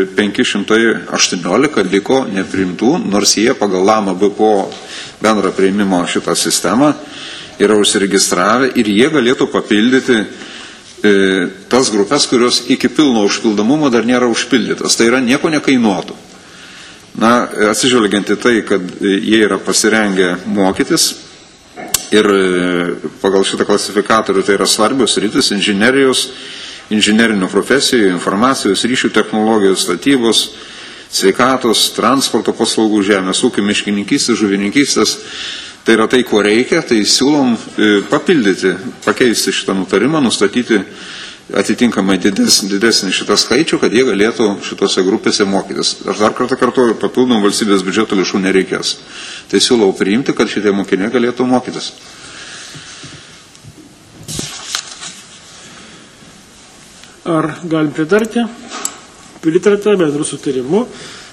518 liko nepriimtų, nors jie pagal LAMA BPO bendrą priimimo šitą sistemą yra užsiregistravę ir jie galėtų papildyti tas grupės, kurios iki pilno užpildomumo dar nėra užpildytas. Tai yra nieko nekainuotų. Na, atsižvelgiant į tai, kad jie yra pasirengę mokytis ir pagal šitą klasifikatorių tai yra svarbios rytis inžinerijos, inžinerinių profesijų, informacijos, ryšių technologijos, statybos, sveikatos, transporto paslaugų, žemės ūkio, miškininkystės, žuvininkystės. Tai yra tai, ko reikia, tai siūlom papildyti, pakeisti šitą nutarimą, nustatyti atitinkamai didesnį šitą skaičių, kad jie galėtų šitose grupėse mokytis. Aš dar kartą kartuoju, papildomų valstybės biudžeto lėšų nereikės. Tai siūlau priimti, kad šitie mokiniai galėtų mokytis. Ar galim pritarti? Pritarta bendru sutarimu.